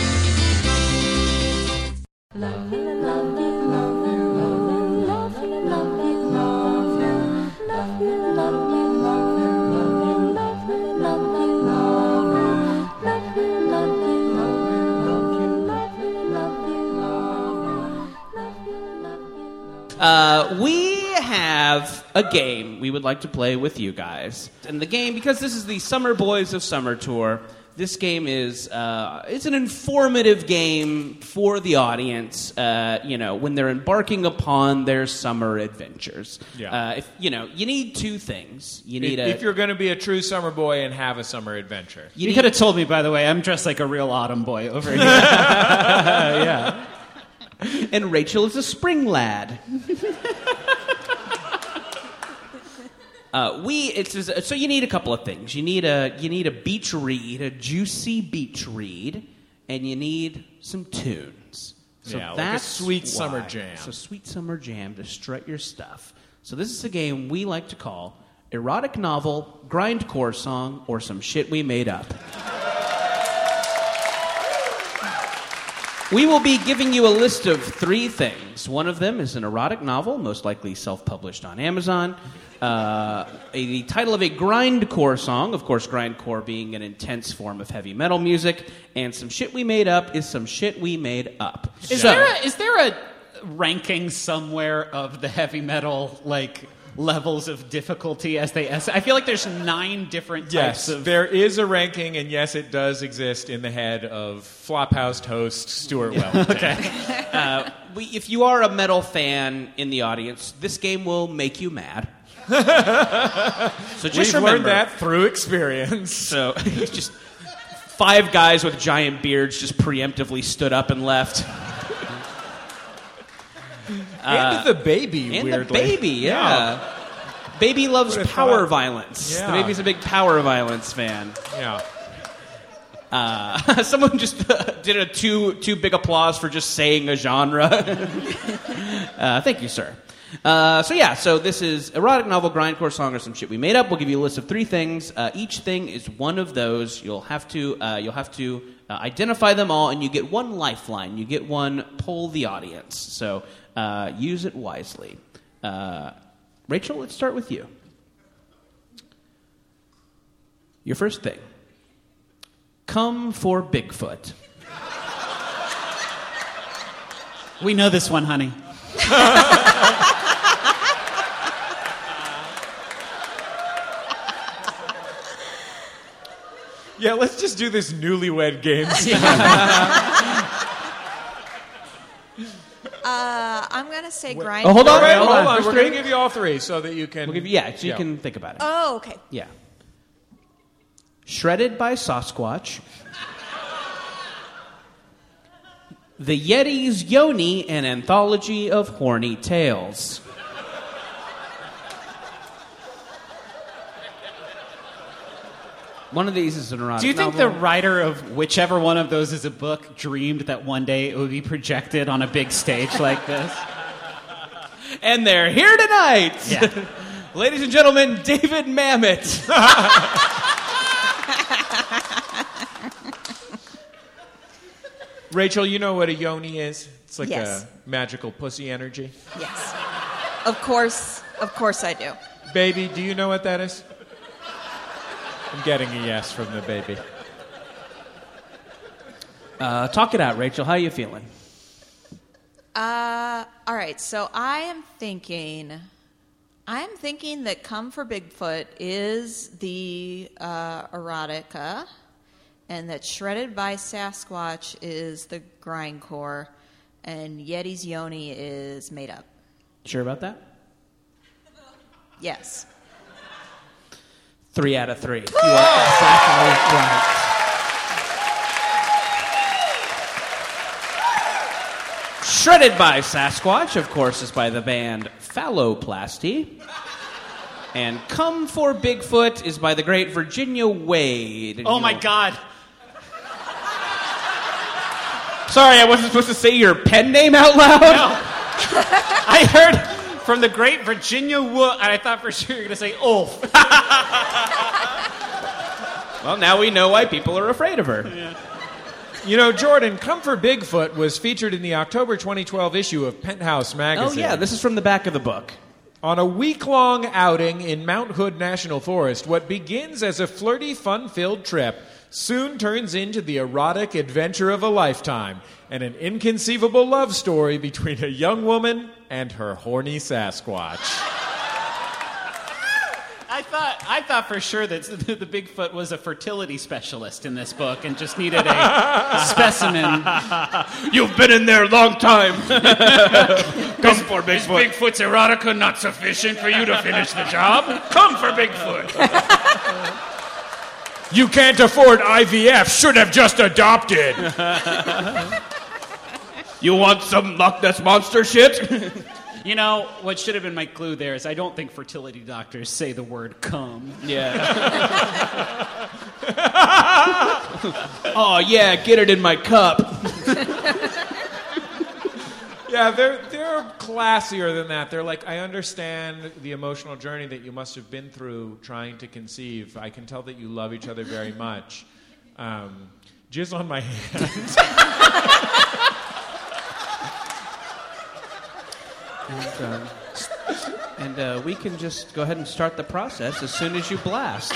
Love you, love you, love you, love you, love you, love you, love you, love you, love you, love you, love you, love you, love you, love you, love you, love you. We have a game we would like to play with you guys. And the game, because this is the Summer Boys of Summer Tour, this game is it's an informative game for the audience, when they're embarking upon their summer adventures. Yeah. If you need two things. You need if you're going to be a true summer boy and have a summer adventure. You could have told me, by the way, I'm dressed like a real autumn boy over here. Yeah. And Rachel is a spring lad. So you need a couple of things. You need a beach read, a juicy beach read, and you need some tunes. So Yeah, like a that's sweet why. summer jam. So sweet summer jam to strut your stuff. So this is a game we like to call erotic novel, grindcore song, or some shit we made up. We will be giving you a list of 3 things. One of them is an erotic novel, most likely self-published on Amazon. The title of a grindcore song, of course, grindcore being an intense form of heavy metal music, and some shit we made up is some shit we made up. Is there a ranking somewhere of the heavy metal levels of difficulty as they? I feel like there's 9 different types of. There is a ranking, and yes, it does exist in the head of Flophouse host Stuart Wellington. Okay. If you are a metal fan in the audience, this game will make you mad. So just We've remember learned that through experience. So just 5 guys with giant beards just preemptively stood up and left. And the baby, and weirdly. the baby, yeah. Baby loves power violence. Yeah. The baby's a big power violence fan. Yeah. Someone just did a too big applause for just saying a genre. Thank you, sir. So this is erotic novel, grindcore song, or some shit we made up. We'll give you a list of 3 things. Each thing is one of those. You'll have to identify them all, and you get 1 lifeline. You get 1 poll the audience. So use it wisely. Rachel, let's start with you. Your first thing. Come for Bigfoot. We know this one, honey. Yeah, let's just do this newlywed game. I'm going to say grind. Oh, hold on. Hold on. There's We're 3. going to give you all 3 so that you can... We'll give you, so you can think about it. Oh, okay. Yeah. Shredded by Sasquatch. The Yeti's Yoni, an anthology of horny tales. One of these is an erotic Do you think novel. the writer of whichever one of those is a book dreamed that one day it would be projected on a big stage like this? And they're here tonight. Yeah. Ladies and gentlemen, David Mamet. Rachel, you know what a yoni is? It's like Yes. a magical pussy energy. Yes. Of course I do. Baby, do you know what that is? I'm getting a yes from the baby. Talk it out, Rachel. How are you feeling? All right, so I am thinking that Come for Bigfoot is the erotica, and that Shredded by Sasquatch is the grindcore, and Yeti's Yoni is made up. Sure about that? Yes. 3 out of 3. You are exactly right. Shredded by Sasquatch, of course, is by the band Phalloplasty. And Come for Bigfoot is by the great Virginia Wade. Oh, my God. Sorry, I wasn't supposed to say your pen name out loud? No. I heard from the great Virginia Wood, and I thought for sure you were going to say Ulf. Well, now we know why people are afraid of her. Yeah. You know, Jordan, Come for Bigfoot was featured in the October 2012 issue of Penthouse magazine. Oh, yeah, this is from the back of the book. On a week-long outing in Mount Hood National Forest, what begins as a flirty, fun-filled trip soon turns into the erotic adventure of a lifetime and an inconceivable love story between a young woman and her horny Sasquatch. I thought for sure that the Bigfoot was a fertility specialist in this book and just needed a specimen. You've been in there a long time. Come for Bigfoot. Is Bigfoot's erotica not sufficient for you to finish the job? Come for Bigfoot. You can't afford IVF. Should have just adopted. You want some Loch Ness Monster shit? You know, what should have been my clue there is I don't think fertility doctors say the word come. Yeah. Oh, yeah, get it in my cup. Yeah, they're classier than that. They're like, I understand the emotional journey that you must have been through trying to conceive. I can tell that you love each other very much. Jizz on my hand. And we can just go ahead and start the process as soon as you blast.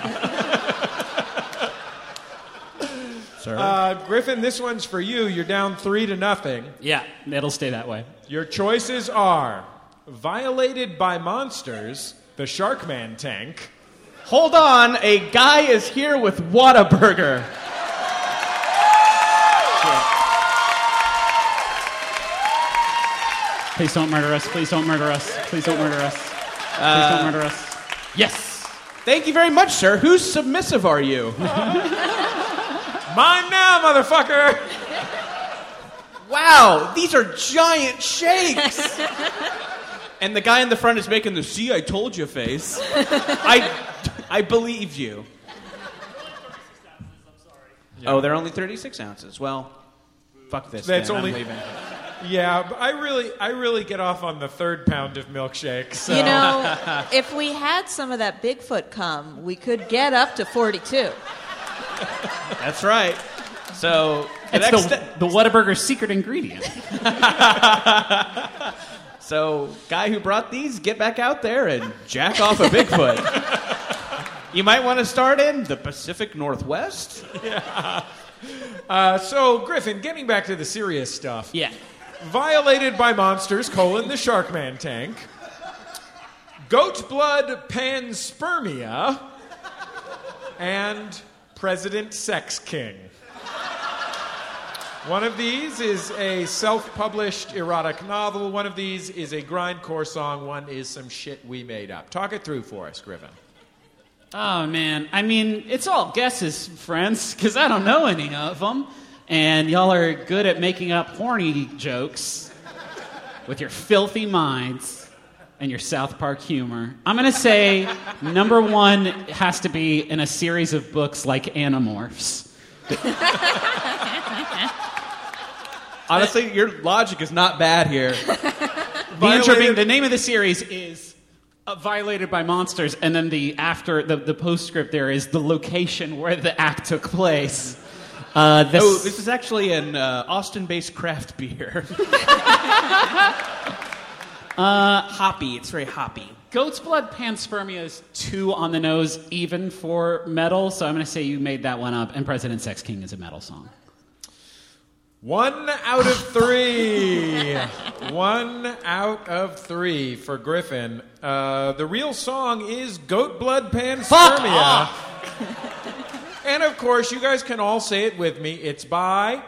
Sir? Griffin, this one's for you. You're down 3-0. Yeah, it'll stay that way. Your choices are Violated by Monsters, the Sharkman Tank. Hold on, a guy is here with Whataburger. Please don't murder us. Please don't murder us. Please don't murder us. Please don't murder us. Yes. Thank you very much, sir. Whose submissive are you? Mine now, motherfucker! Wow, these are giant shakes. And the guy in the front is making the "see, I told you" face. I believe you. Yeah. Oh, they're only 36 ounces. Well, fuck this. That's man. only. I'm leaving. Yeah, but I really get off on the 3rd pound of milkshake. So. You know, if we had some of that Bigfoot cum, we could get up to 42. That's right. So it's the Whataburger secret ingredient. So, guy who brought these, get back out there and jack off a Bigfoot. You might want to start in the Pacific Northwest. Yeah. So, Griffin, getting back to the serious stuff. Yeah. Violated by Monsters, the Sharkman Tank. Goat Blood Panspermia. And President Sex King. One of these is a self-published erotic novel. One of these is a grindcore song. One is some shit we made up. Talk it through for us, Griffin. Oh, man. I mean, it's all guesses, friends, because I don't know any of them. And y'all are good at making up horny jokes with your filthy minds and your South Park humor. I'm going to say number 1 has to be in a series of books like Animorphs. Honestly, your logic is not bad here. The name of the series is Violated by Monsters, and then the postscript there is the location where the act took place. This is actually an Austin-based craft beer. Hoppy. It's very hoppy. Goat's Blood Panspermia is 2 on the nose, even for metal, so I'm going to say you made that one up, and President Sex King is a metal song. 1 out of 3. 1 out of 3 for Griffin. The real song is Goat Blood Panspermia. And of course, you guys can all say it with me. It's by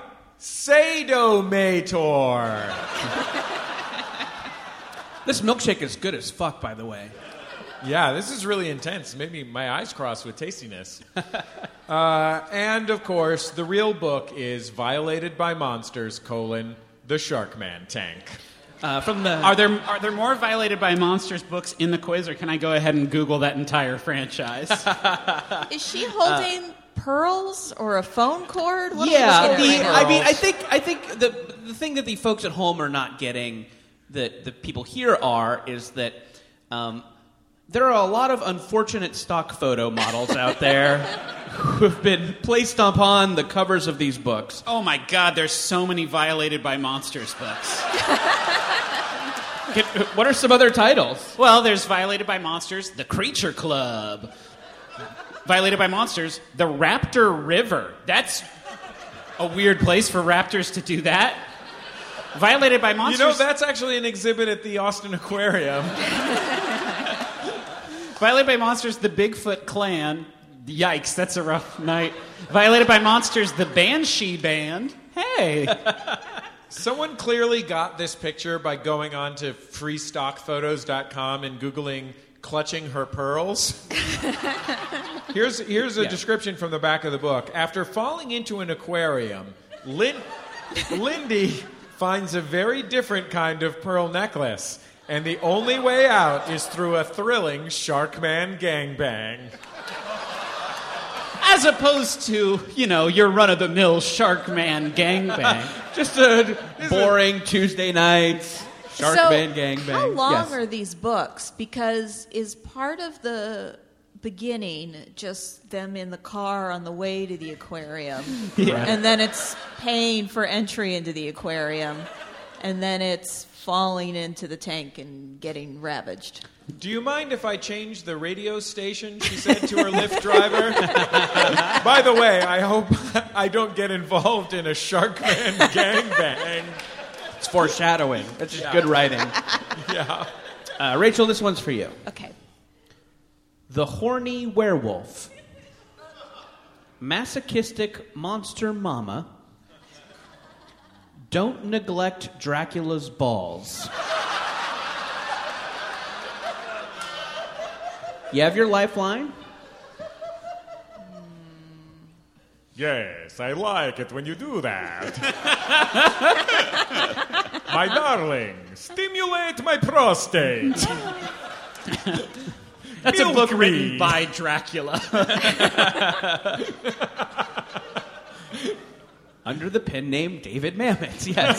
Sadomator. This milkshake is good as fuck, by the way. Yeah, this is really intense. Made me my eyes crossed with tastiness. And, of course, the real book is Violated by Monsters, the Sharkman Tank. Are there more Violated by Monsters books in the quiz, or can I go ahead and Google that entire franchise? Is she holding pearls or a phone cord? What Yeah, are we looking at right now? I think the thing that the folks at home are not getting, that the people here are, is that there are a lot of unfortunate stock photo models out there who have been placed upon the covers of these books. Oh my God, there's so many Violated by Monsters books. What are some other titles? Well, there's Violated by Monsters, The Creature Club. Violated by Monsters, The Raptor River. That's a weird place for raptors to do that. Violated by Monsters. You know, that's actually an exhibit at the Austin Aquarium. Violated by Monsters, The Bigfoot Clan. Yikes, that's a rough night. Violated by Monsters, The Banshee Band. Hey. Someone clearly got this picture by going on to freestockphotos.com and Googling clutching her pearls. Here's a description from the back of the book. After falling into an aquarium, Lindy finds a very different kind of pearl necklace, and the only way out is through a thrilling Sharkman gangbang. As opposed to, your run-of-the-mill Sharkman gangbang. Just a boring Tuesday nights Sharkman gangbang. How long Yes. are these books? Because is part of the beginning just them in the car on the way to the aquarium? Yeah. And then it's paying for entry into the aquarium. And then it's falling into the tank and getting ravaged. Do you mind if I change the radio station, she said to her Lyft driver? By the way, I hope I don't get involved in a Sharkman gangbang. It's foreshadowing. That's just good writing. Yeah. Rachel, this one's for you. Okay. The Horny Werewolf. Masochistic monster mama. Don't neglect Dracula's balls. You have your lifeline? Yes, I like it when you do that. My darling, stimulate my prostate. That's a book written by Dracula. Under the pen name David Mamet, yes.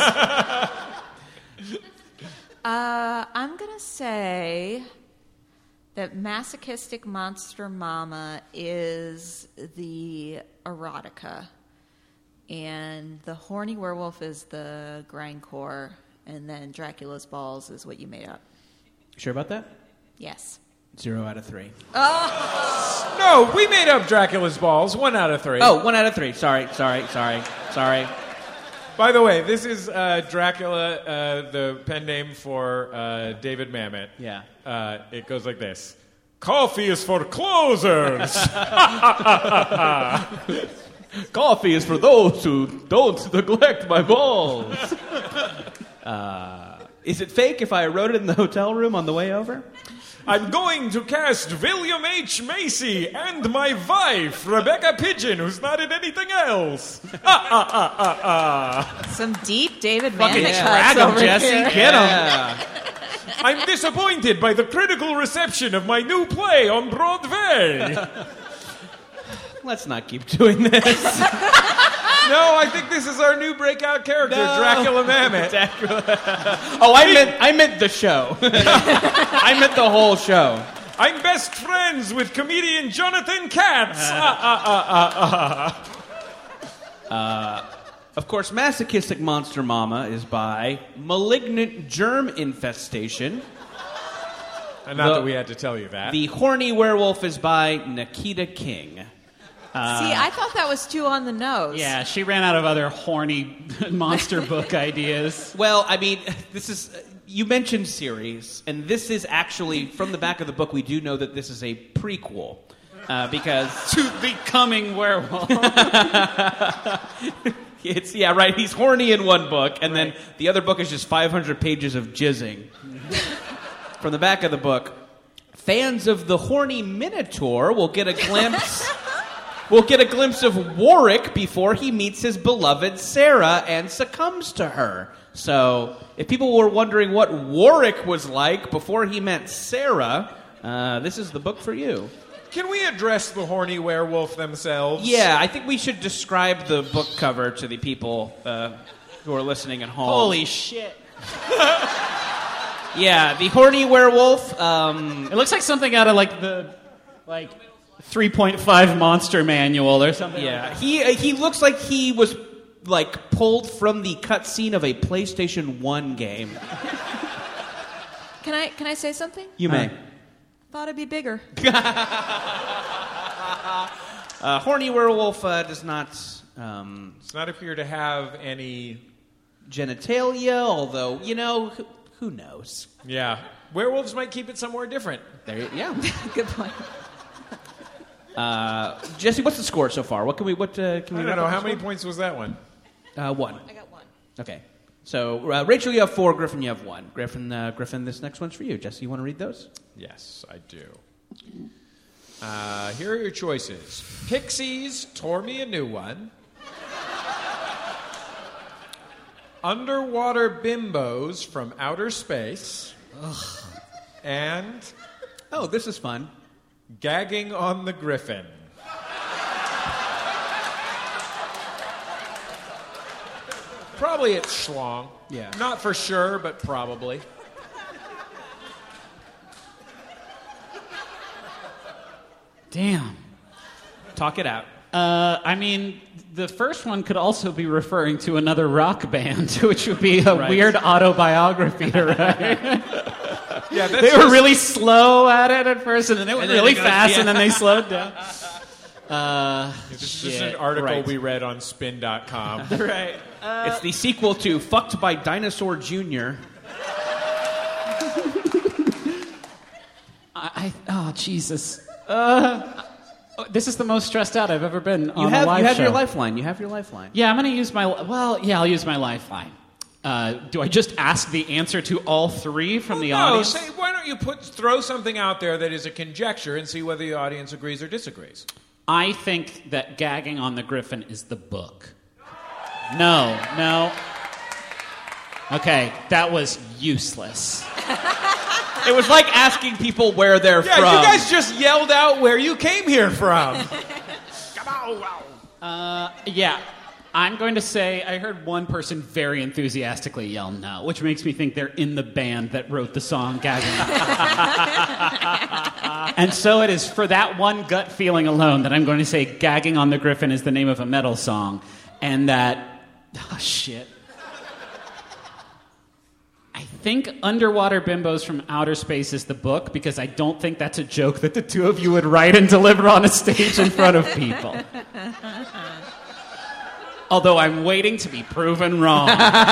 I'm going to say that Masochistic Monster Mama is the erotica, and the Horny Werewolf is the grindcore, and then Dracula's Balls is what you made up. Sure about that? Yes. 0 out of 3. Oh! No, we made up Dracula's Balls. 1 out of 3. Oh, 1 out of 3. Sorry. By the way, this is Dracula, the pen name for David Mamet. Yeah. It goes like this. Coffee is for closers. Coffee is for those who don't neglect my balls. Is it fake if I wrote it in the hotel room on the way over? I'm going to cast William H. Macy and my wife, Rebecca Pigeon, who's not in anything else. Some deep David Fucking Mamet drag cuts him, over Jesse. here. Get him. I'm disappointed by the critical reception of my new play on Broadway. Let's not keep doing this. No, I think this is our new breakout character, Dracula Mamet. Oh, I meant the show. I meant the whole show. I'm best friends with comedian Jonathan Katz. Of course, Masochistic Monster Mama is by Malignant Germ Infestation. And not that we had to tell you that. The Horny Werewolf is by Nikita King. See, I thought that was too on the nose. Yeah, she ran out of other horny monster book ideas. Well, I mean, this is... You mentioned series, and this is actually, from the back of the book, we do know that this is a prequel. Because... To the coming werewolf. Yeah, right. He's horny in one book, and then the other book is just 500 pages of jizzing. From the back of the book, Fans of the Horny Minotaur will get a glimpse. We'll get a glimpse of Warwick before he meets his beloved Sarah and succumbs to her. So, if people were wondering what Warwick was like before he met Sarah, this is the book for you. Can we address the horny werewolf themselves? Yeah, I think we should describe the book cover to the people who are listening at home. Holy shit. Yeah, the horny werewolf. It looks like something out of the 3.5 Monster Manual or something. Yeah, like that. he looks like he was pulled from the cutscene of a PlayStation 1 game. Can I say something? You may. Thought it'd be bigger. Horny werewolf does not. Does not appear to have any genitalia, although who knows? Yeah, werewolves might keep it somewhere different. Yeah, good point. Jesse, what's the score so far? What can we? Can we? I don't know. How many points was that one? 1. I got 1. Okay. So Rachel, you have 4. Griffin, you have 1. Griffin, this next one's for you. Jesse, you want to read those? Yes, I do. Here are your choices. Pixies tore me a new one. Underwater bimbos from outer space. Ugh. And this is fun. Gagging on the Griffin. Probably it's schlong. Yeah. Not for sure, but probably. Damn. Talk it out. I mean, the first one could also be referring to another rock band, which would be a weird autobiography to write. Yeah, they were really slow at it at first, and then they went really fast, and then they slowed down. This is an article we read on spin.com. Right. It's the sequel to Fucked by Dinosaur Jr. Oh, Jesus. This is the most stressed out I've ever been on a live show. You have your lifeline. You have your lifeline. Yeah, I'm going to use I'll use my lifeline. Do I just ask the answer to all 3 from the audience? No, why don't you throw something out there that is a conjecture and see whether the audience agrees or disagrees? I think that Gagging on the Griffin is the book. No. Okay, that was useless. It was like asking people where they're from. Yeah, you guys just yelled out where you came here from. Yeah. I'm going to say I heard one person very enthusiastically yell no, which makes me think they're in the band that wrote the song Gagging. And so it is for that one gut feeling alone that I'm going to say Gagging on the Griffin is the name of a metal song, and that... Oh, shit. I think Underwater Bimbos from Outer Space is the book, because I don't think that's a joke that the two of you would write and deliver on a stage in front of people. Although I'm waiting to be proven wrong.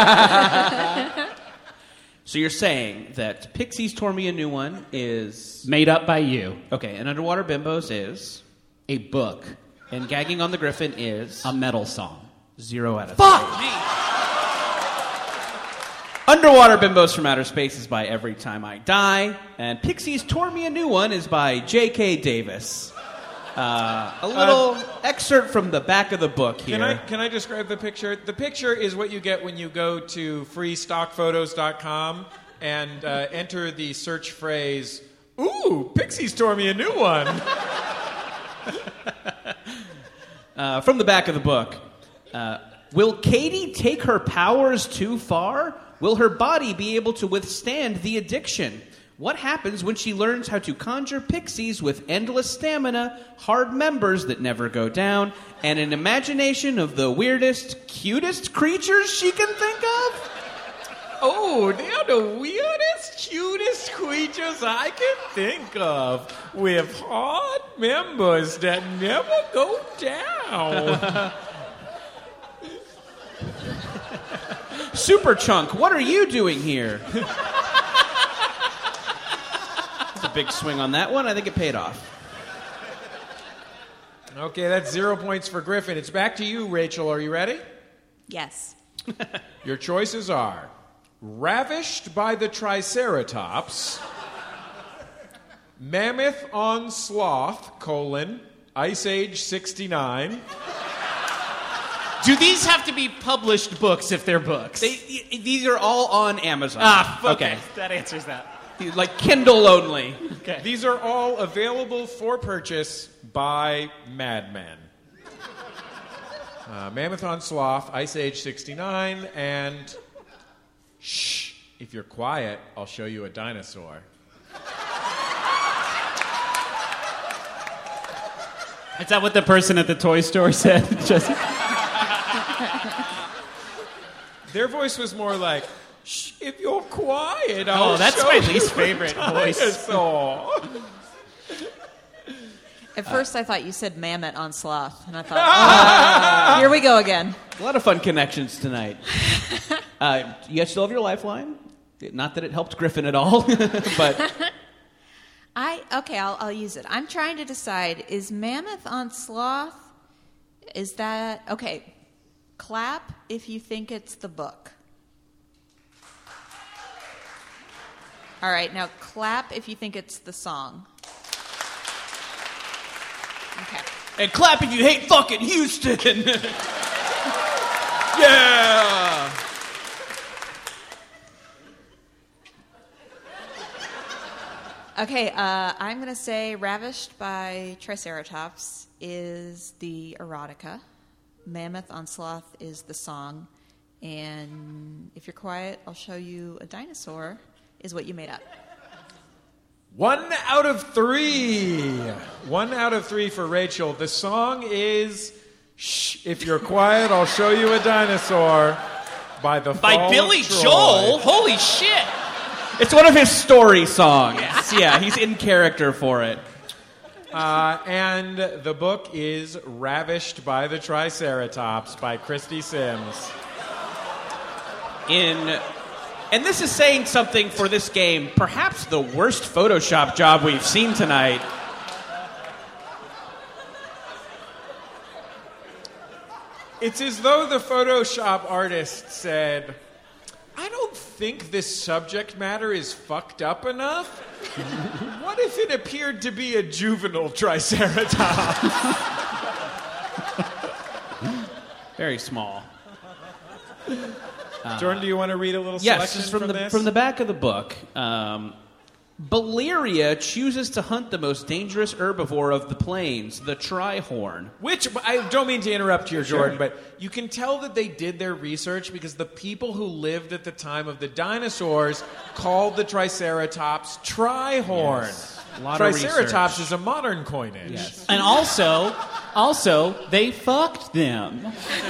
So you're saying that Pixies Tore Me a New One is... made up by you. Okay, and Underwater Bimbos is... a book. And Gagging on the Griffin is... a metal song. 0 out of 3. Fuck me! Underwater Bimbos from Outer Space is by Every Time I Die, and Pixies Tore Me a New One is by J.K. Davis. A little excerpt from the back of the book here. Can I describe the picture? The picture is what you get when you go to freestockphotos.com and enter the search phrase, "Ooh, Pixies tore me a new one." From the back of the book, will Katie take her powers too far? Will her body be able to withstand the addiction? What happens when she learns how to conjure pixies with endless stamina, hard members that never go down, and an imagination of the weirdest, cutest creatures she can think of? Oh, they're the weirdest, cutest creatures I can think of, with hard members that never go down. Super Chunk, what are you doing here? A big swing on that one. I think it paid off. Okay, that's 0 points for Griffin. It's back to you, Rachel. Are you ready? Yes. Your choices are Ravished by the Triceratops, Mammoth on Sloth, Ice Age 69. Do these have to be published books if they're books? These are all on Amazon. Okay. That answers that. Like Kindle only. Okay. These are all available for purchase by Madman. Mammoth on Sloth, Ice Age 69, and shh, if you're quiet, I'll show you a dinosaur. Is that what the person at the toy store said? Just... Their voice was more like, shh, if you're quiet, I'll that's show my you least a favorite voice. dinosaur. At first, I thought you said mammoth on sloth, and I thought, here we go again. A lot of fun connections tonight. You guys still have your lifeline? Not that it helped Griffin at all, but... I'll use it. I'm trying to decide, is mammoth on sloth, is that... Okay, clap if you think it's the book. All right, now clap if you think it's the song. Okay. And clap if you hate fucking Houston. Yeah. Okay, I'm going to say Ravished by Triceratops is the erotica. Mammoth on Sloth is the song. And if you're quiet, I'll show you a dinosaur is what you made up. 1 out of 3. 1 out of 3 for Rachel. The song is Shh, if you're quiet, I'll show you a dinosaur by Billy Troy. Joel? Holy shit. It's one of his story songs. Yeah, he's in character for it. And the book is Ravished by the Triceratops by Christy Sims. And this is saying something for this game. Perhaps the worst Photoshop job we've seen tonight. It's as though the Photoshop artist said, I don't think this subject matter is fucked up enough. What if it appeared to be a juvenile Triceratops? Very small. Jordan, do you want to read a little Yes, selection from this? From the back of the book. Belieria chooses to hunt the most dangerous herbivore of the plains, the trihorn. Which, I don't mean to interrupt here, Jordan, but you can tell that they did their research because the people who lived at the time of the dinosaurs called the Triceratops trihorn. Yes. A lot of Triceratops research. is a modern coinage. Yes. And also, they fucked them.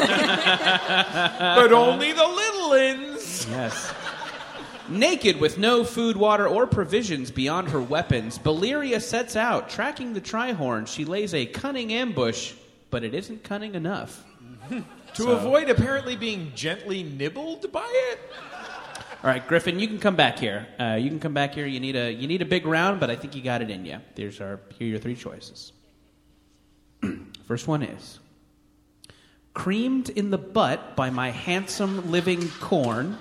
But only the little uns. Yes. Naked with no food, water, or provisions beyond her weapons, Belieria sets out. Tracking the trihorn, she lays a cunning ambush, but it isn't cunning enough. To avoid apparently being gently nibbled by it? All right, Griffin, you can come back here. You need a big round, but I think you got it in you. Here are your 3 choices. First one is creamed in the butt by my handsome living corn.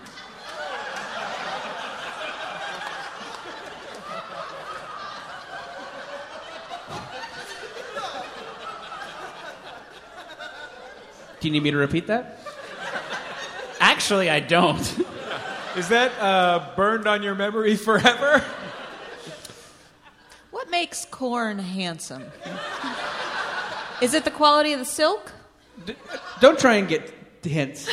Do you need me to repeat that? Actually, I don't. Is that burned on your memory forever? What makes corn handsome? Is it the quality of the silk? Don't try and get hints.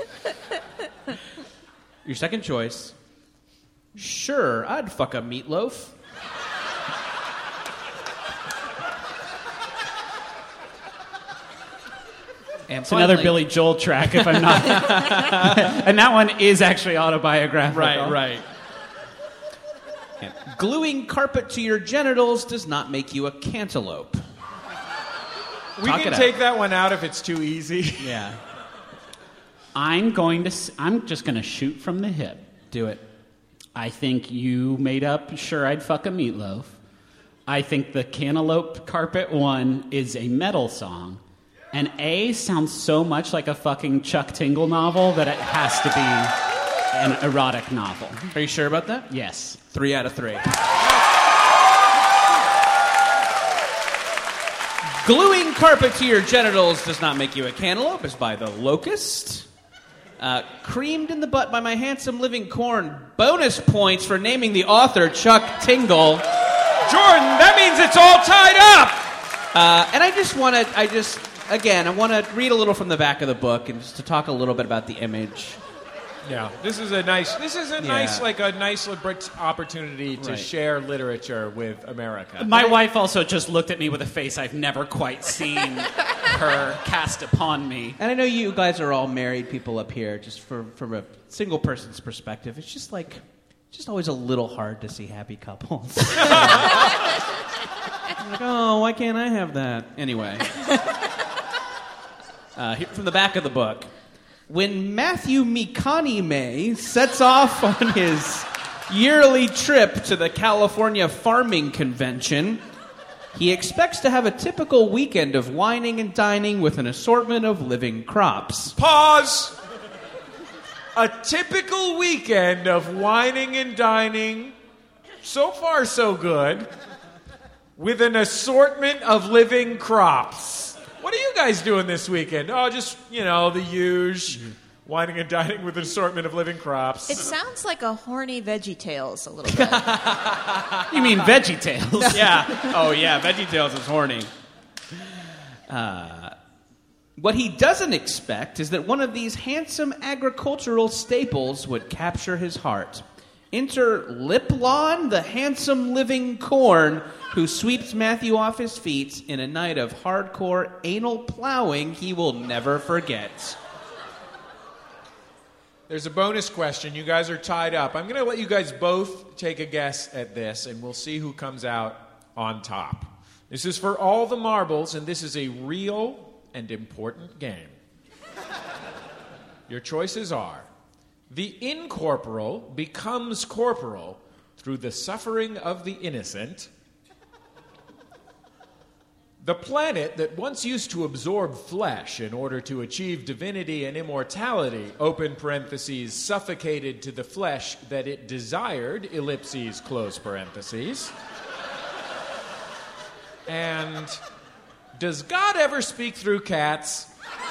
Your second choice. Sure, I'd fuck a meatloaf. And It's another Billy Joel track, if I'm not. And that one is actually autobiographical. Right. And gluing carpet to your genitals does not make you a cantaloupe. We can take that one out if it's too easy. Yeah. I'm just going to shoot from the hip. Do it. I think you made up Sure I'd Fuck a Meatloaf. I think the Cantaloupe Carpet one is a metal song. And A sounds so much like a fucking Chuck Tingle novel that it has to be an erotic novel. Are you sure about that? Yes. 3 out of 3. Gluing carpet to your genitals does not make you a cantaloupe is by The Locust. Creamed in the butt by my handsome living corn. Bonus points for naming the author Chuck Tingle. Jordan, that means it's all tied up! And I want to read a little from the back of the book and just to talk a little bit about the image. Yeah, this is a nice opportunity to share literature with America. My wife also just looked at me with a face I've never quite seen her cast upon me. And I know you guys are all married people up here, just from a single person's perspective. It's just always a little hard to see happy couples. Like, oh, why can't I have that? Anyway. Here from the back of the book. When Matthew Mikanime sets off on his yearly trip to the California Farming Convention, he expects to have a typical weekend of wining and dining with an assortment of living crops. Pause! A typical weekend of wining and dining, so far so good, with an assortment of living crops. What are you guys doing this weekend? Oh, just, the huge wining and dining with an assortment of living crops. It sounds like a horny VeggieTales a little bit. You mean VeggieTales? Yeah. Oh, yeah, VeggieTales is horny. What he doesn't expect is that one of these handsome agricultural staples would capture his heart. Enter Liplon, the handsome living corn, who sweeps Matthew off his feet in a night of hardcore anal plowing he will never forget. There's a bonus question. You guys are tied up. I'm going to let you guys both take a guess at this, and we'll see who comes out on top. This is for all the marbles, and this is a real and important game. Your choices are: the incorporeal becomes corporal through the suffering of the innocent. The planet that once used to absorb flesh in order to achieve divinity and immortality, open parentheses, suffocated to the flesh that it desired, ellipses, close parentheses. And does God ever speak through cats?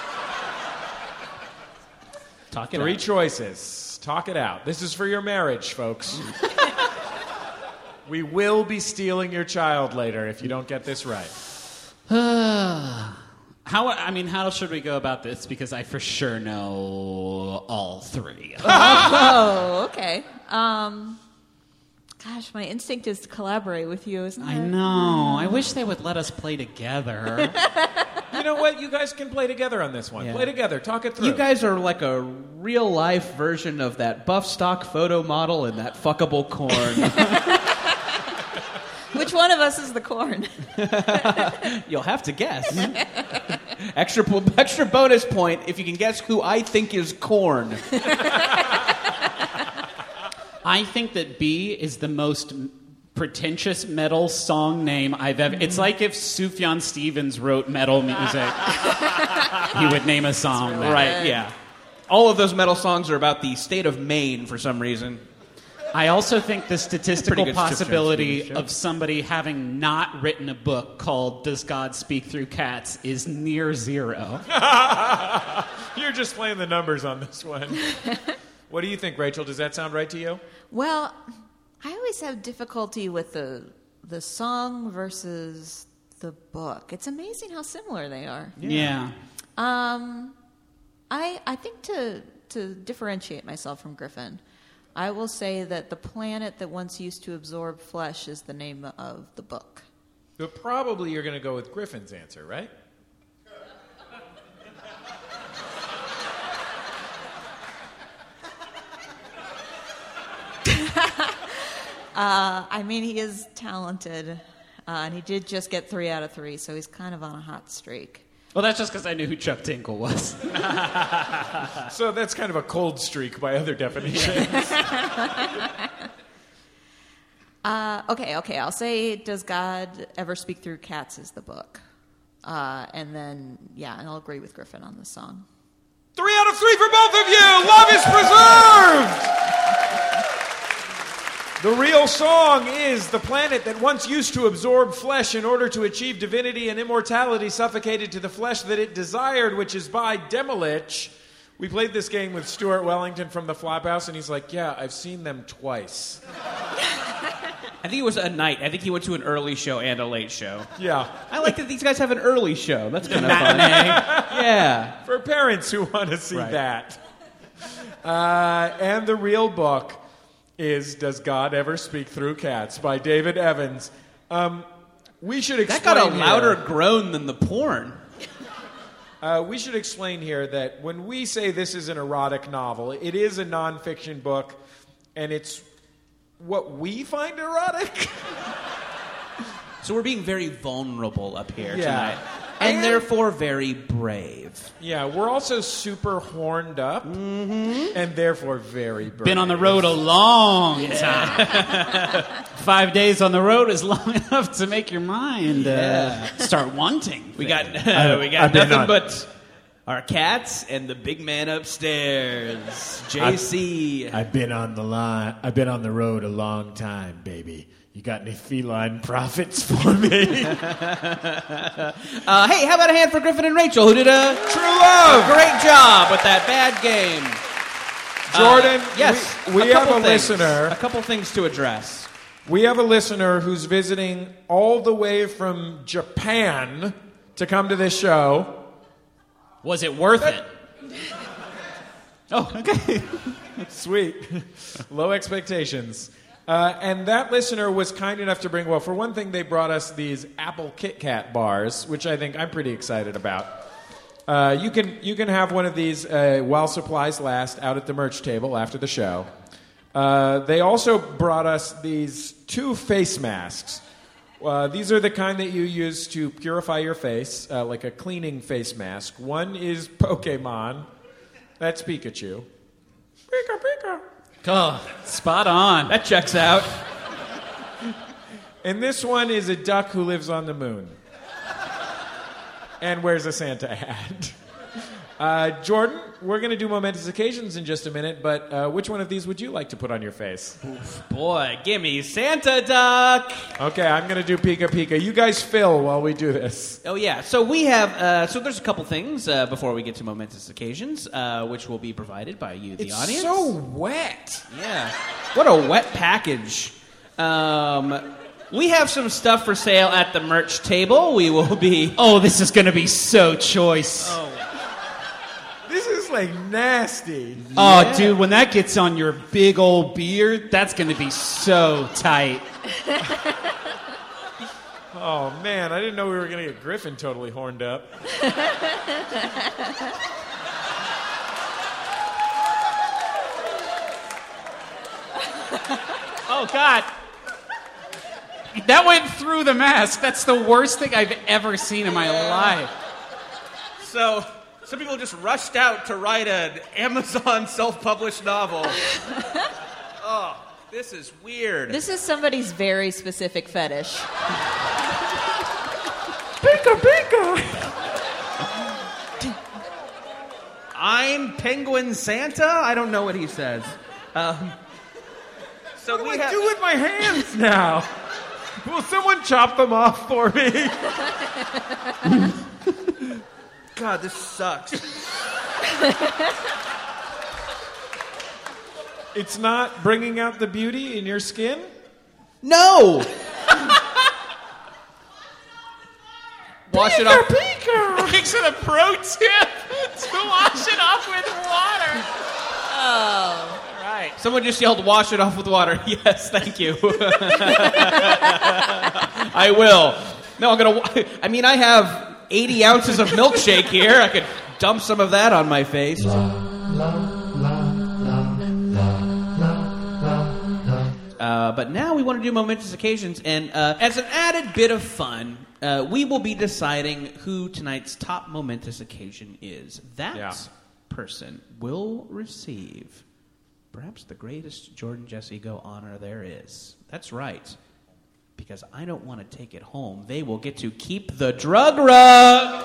Talk it out. 3 choices. Talk it out. This is for your marriage, folks. We will be stealing your child later if you don't get this right. How should we go about this? Because I for sure know all 3. Oh, okay. Gosh, my instinct is to collaborate with you, isn't it? I know. I wish they would let us play together. You know what? You guys can play together on this one. Yeah. Play together. Talk it through. You guys are like a real-life version of that buff stock photo model and that fuckable corn. Which one of us is the corn? You'll have to guess. Extra bonus point if you can guess who I think is corn. I think that B is the most pretentious metal song name I've ever... It's like if Sufjan Stevens wrote metal music. He would name a song that. Right, yeah. All of those metal songs are about the state of Maine for some reason. I also think the statistical good possibility of somebody having not written a book called Does God Speak Through Cats is near 0. You're just playing the numbers on this one. What do you think, Rachel? Does that sound right to you? Well, I always have difficulty with the song versus the book. It's amazing how similar they are. Yeah. I think to differentiate myself from Griffin, I will say that the planet that once used to absorb flesh is the name of the book. But probably you're going to go with Griffin's answer, right? He is talented, and he did just get 3 out of 3, so he's kind of on a hot streak. Well, that's just because I knew who Chuck Tingle was. So that's kind of a cold streak by other definitions. Okay, I'll say Does God Ever Speak Through Cats is the book. And I'll agree with Griffin on this song. 3 out of 3 for both of you! Love is preserved! The real song is the planet that once used to absorb flesh in order to achieve divinity and immortality suffocated to the flesh that it desired, which is by Demilich. We played this game with Stuart Wellington from the Flophouse, and he's like, yeah, I've seen them twice. I think it was a night. I think he went to an early show and a late show. Yeah. I like that these guys have an early show. That's kind of fun. Yeah. For parents who want to see that. And the real book is Does God Ever Speak Through Cats by David Evans. We should explain that got a louder here, groan than the porn. we should explain here that when we say this is an erotic novel, it is a nonfiction book, and it's what we find erotic. So we're being very vulnerable up here tonight. And therefore very brave. Yeah, we're also super horned up, and therefore very brave. Been on the road a long time. 5 days on the road is long enough to make your mind start wanting. We got nothing but our cats and the big man upstairs, JC. I've been on the line. I've been on the road a long time, baby. You got any feline profits for me? Hey, how about a hand for Griffin and Rachel, who did a True Love great job with that bad game. Jordan, yes, we have a listener. A couple things to address. We have a listener who's visiting all the way from Japan to come to this show. Was it worth it? Oh, okay. Sweet. Low expectations. And that listener was kind enough to bring, well, for one thing, they brought us these Apple Kit Kat bars, which I think I'm pretty excited about. You can have one of these while supplies last out at the merch table after the show. They also brought us these 2 face masks. These are the kind that you use to purify your face, like a cleaning face mask. One is Pokemon. That's Pikachu. Pika, Pika. Oh, spot on. That checks out. And this one is a duck who lives on the moon. And wears a Santa hat. Jordan, we're going to do momentous occasions in just a minute, but which one of these would you like to put on your face? Oof, boy, gimme Santa Duck. Okay, I'm going to do Pika Pika. You guys fill while we do this. Oh, yeah. So we have, so there's a couple things before we get to momentous occasions, which will be provided by you, the audience. It's so wet. Yeah. What a wet package. We have some stuff for sale at the merch table. We will be... Oh, this is going to be so choice. Oh. This is like nasty. Oh, yeah. Dude, when that gets on your big old beard, that's going to be so tight. Oh, man, I didn't know we were going to get Griffin totally horned up. Oh, God. That went through the mask. That's the worst thing I've ever seen in my life. So... some people just rushed out to write an Amazon self-published novel. Oh, this is weird. This is somebody's very specific fetish. Pika, Pika. I'm Penguin Santa? I don't know what he says. So what do I do with my hands now? Will someone chop them off for me? God, this sucks. It's not bringing out the beauty in your skin? No! Wash it off. Pika! Makes it a pro tip to wash it off with water. Oh. All right. Someone just yelled, wash it off with water. Yes, thank you. I will. No, I'm going to... I mean, I have 80 ounces of milkshake here. I could dump some of that on my face. But now we want to do momentous occasions, and as an added bit of fun, we will be deciding who tonight's top momentous occasion is. That person will receive perhaps the greatest Jordan Jesse Go honor there is. That's right. Because I don't want to take it home. They will get to keep the drug rug.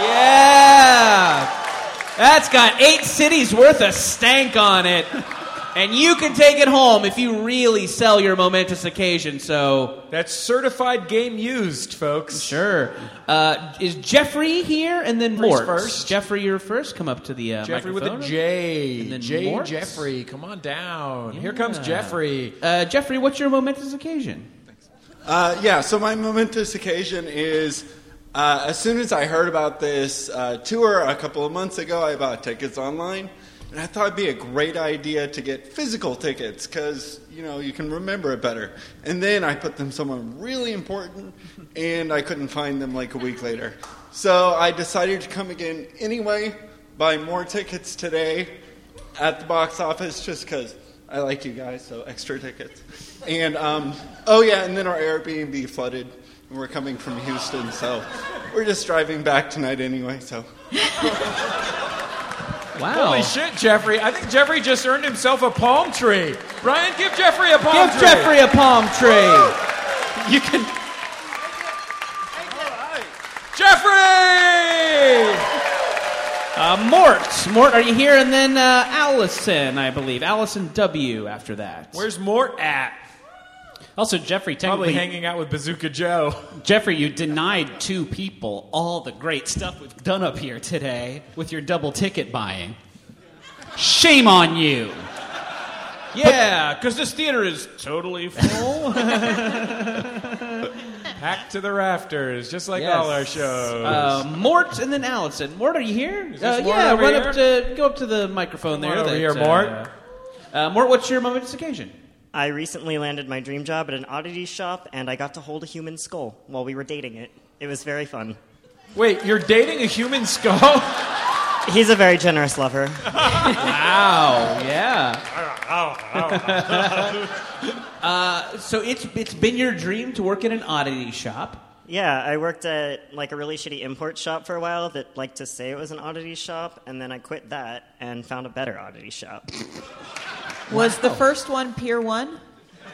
Yeah. That's got 8 cities worth of stank on it. And you can take it home if you really sell your momentous occasion. So that's certified game used, folks. Sure. Is Jeffrey here? And then Mort. First. Jeffrey, you're first. Come up to the Jeffrey microphone. with a J. And then J. Mort. Jeffrey, come on down. Yeah. Here comes Jeffrey. Jeffrey, what's your momentous occasion? So my momentous occasion is as soon as I heard about this tour a couple of months ago, I bought tickets online. And I thought it'd be a great idea to get physical tickets because, you can remember it better. And then I put them somewhere really important, and I couldn't find them like a week later. So I decided to come again anyway, buy more tickets today at the box office just because I like you guys, so extra tickets. And, and then our Airbnb flooded, and we're coming from Houston, so we're just driving back tonight anyway, so... Wow. Holy shit, Jeffrey. I think Jeffrey just earned himself a palm tree. Brian, give Jeffrey a palm tree. Give Jeffrey a palm tree. You can... Jeffrey! Mort, are you here? And then Allison, I believe. Allison W. after that. Where's Mort at? Also, Jeffrey, Probably technically, hanging out with Bazooka Joe. Jeffrey, you denied 2 people all the great stuff we've done up here today with your double ticket buying. Shame on you. Yeah, because this theater is totally full. Packed to the rafters, just like Yes. all our shows. Mort and then Allison. Mort, are you here? Is this Mort yeah, over go up to the microphone Come there. on over here, Mort. Mort, what's your momentous occasion? I recently landed my dream job at an oddity shop, and I got to hold a human skull while we were dating it. It was very fun. Wait, you're dating a human skull? He's a very generous lover. Wow, yeah. So it's been your dream to work in an oddity shop. Yeah, I worked at a really shitty import shop for a while that liked to say it was an oddity shop, and then I quit that and found a better oddity shop. Was the first one Pier 1? No.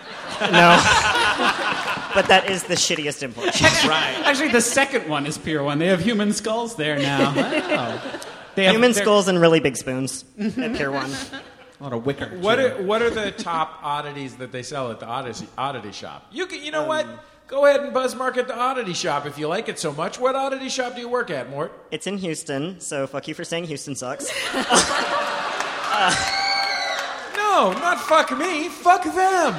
But that is the shittiest import shop. Right. Actually, the second one is Pier 1. They have human skulls there now. Wow. Human skulls and really big spoons at Pier 1. A lot of wicker. What are the top oddities that they sell at the oddity shop? You know what? Go ahead and buzz market the oddity shop if you like it so much. What oddity shop do you work at, Mort? It's in Houston, so fuck you for saying Houston sucks. No, not fuck me. Fuck them.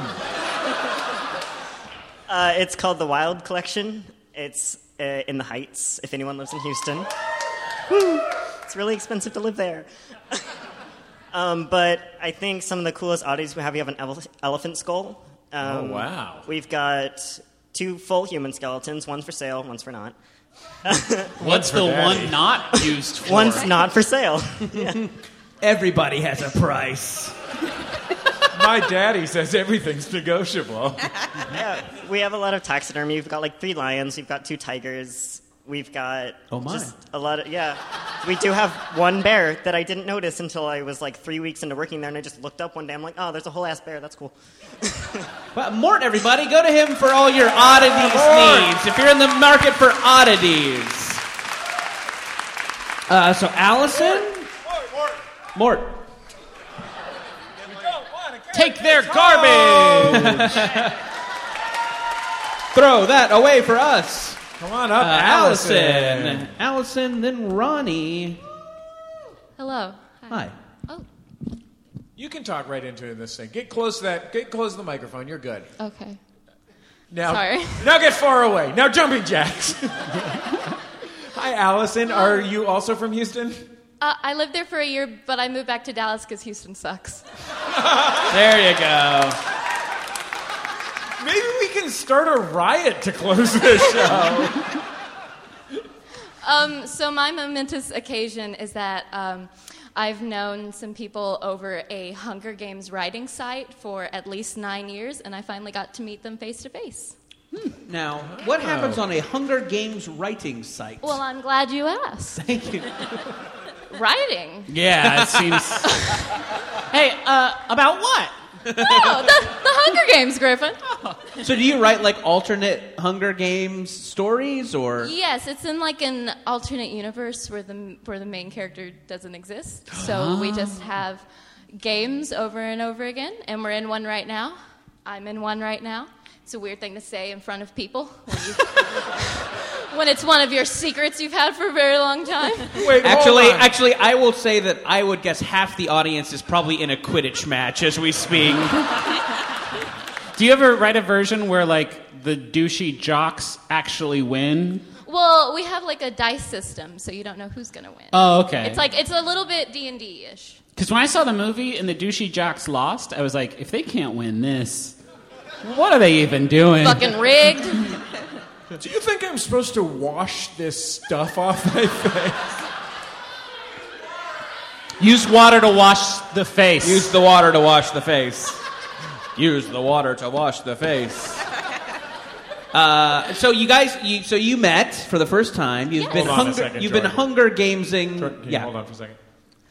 It's called the Wild Collection. It's in the Heights, if anyone lives in Houston. Woo! It's really expensive to live there. But I think some of the coolest oddities we have an elephant skull. Oh, wow. We've got 2 full human skeletons. One's for sale, one's for not. What's the one not used for? One's not for sale. Yeah. Everybody has a price. My daddy says everything's negotiable. Yeah, we have a lot of taxidermy. We've got 3 lions. We've got 2 tigers. We've got just a lot of, We do have 1 bear that I didn't notice until I was 3 weeks into working there, and I just looked up one day. I'm like, oh, there's a whole ass bear. That's cool. Well, Mort, everybody, go to him for all your oddities needs. If you're in the market for oddities. So Allison? Mort. Take their garbage! Throw that away for us. Come on up, Allison. Allison, then Ronnie. Hello. Hi. Oh, You can talk right into this thing. Get close to the microphone. You're good. okay. Now, Sorry. Now get far away. Now jumping jacks. Hi, Allison. Are you also from Houston? I lived there for a year, but I moved back to Dallas because Houston sucks. There you go. Maybe we can start a riot to close this show. So my momentous occasion is that I've known some people over a Hunger Games writing site for at least 9 years, and I finally got to meet them face to face. Now, what happens on a Hunger Games writing site? Well, I'm glad you asked. Thank you. Writing? Yeah, it seems... Hey, about what? Oh, the Hunger Games, Griffin. So do you write alternate Hunger Games stories, or? Yes, it's in an alternate universe where the main character doesn't exist. So we just have, games over and over again, and we're in one right now. I'm in one right now. It's a weird thing to say in front of people when it's one of your secrets you've had for a very long time. Wait, Actually, I will say that I would guess half the audience is probably in a Quidditch match as we speak. Do you ever write a version where, like, the douchey jocks actually win? Well, we have like a dice system, so you don't know who's going to win. Oh, okay. It's a little bit D&D-ish. Because when I saw the movie and the douchey jocks lost, I was like, if they can't win this, what are they even doing? Fucking rigged. Do you think I'm supposed to wash this stuff off my face? Use water to wash the face. Use the water to wash the face. Use the water to wash the face. So you guys, you met for the first time. You've been Hold on a second, You've been Jordan. Hunger Gamesing. Can you hold on for a second?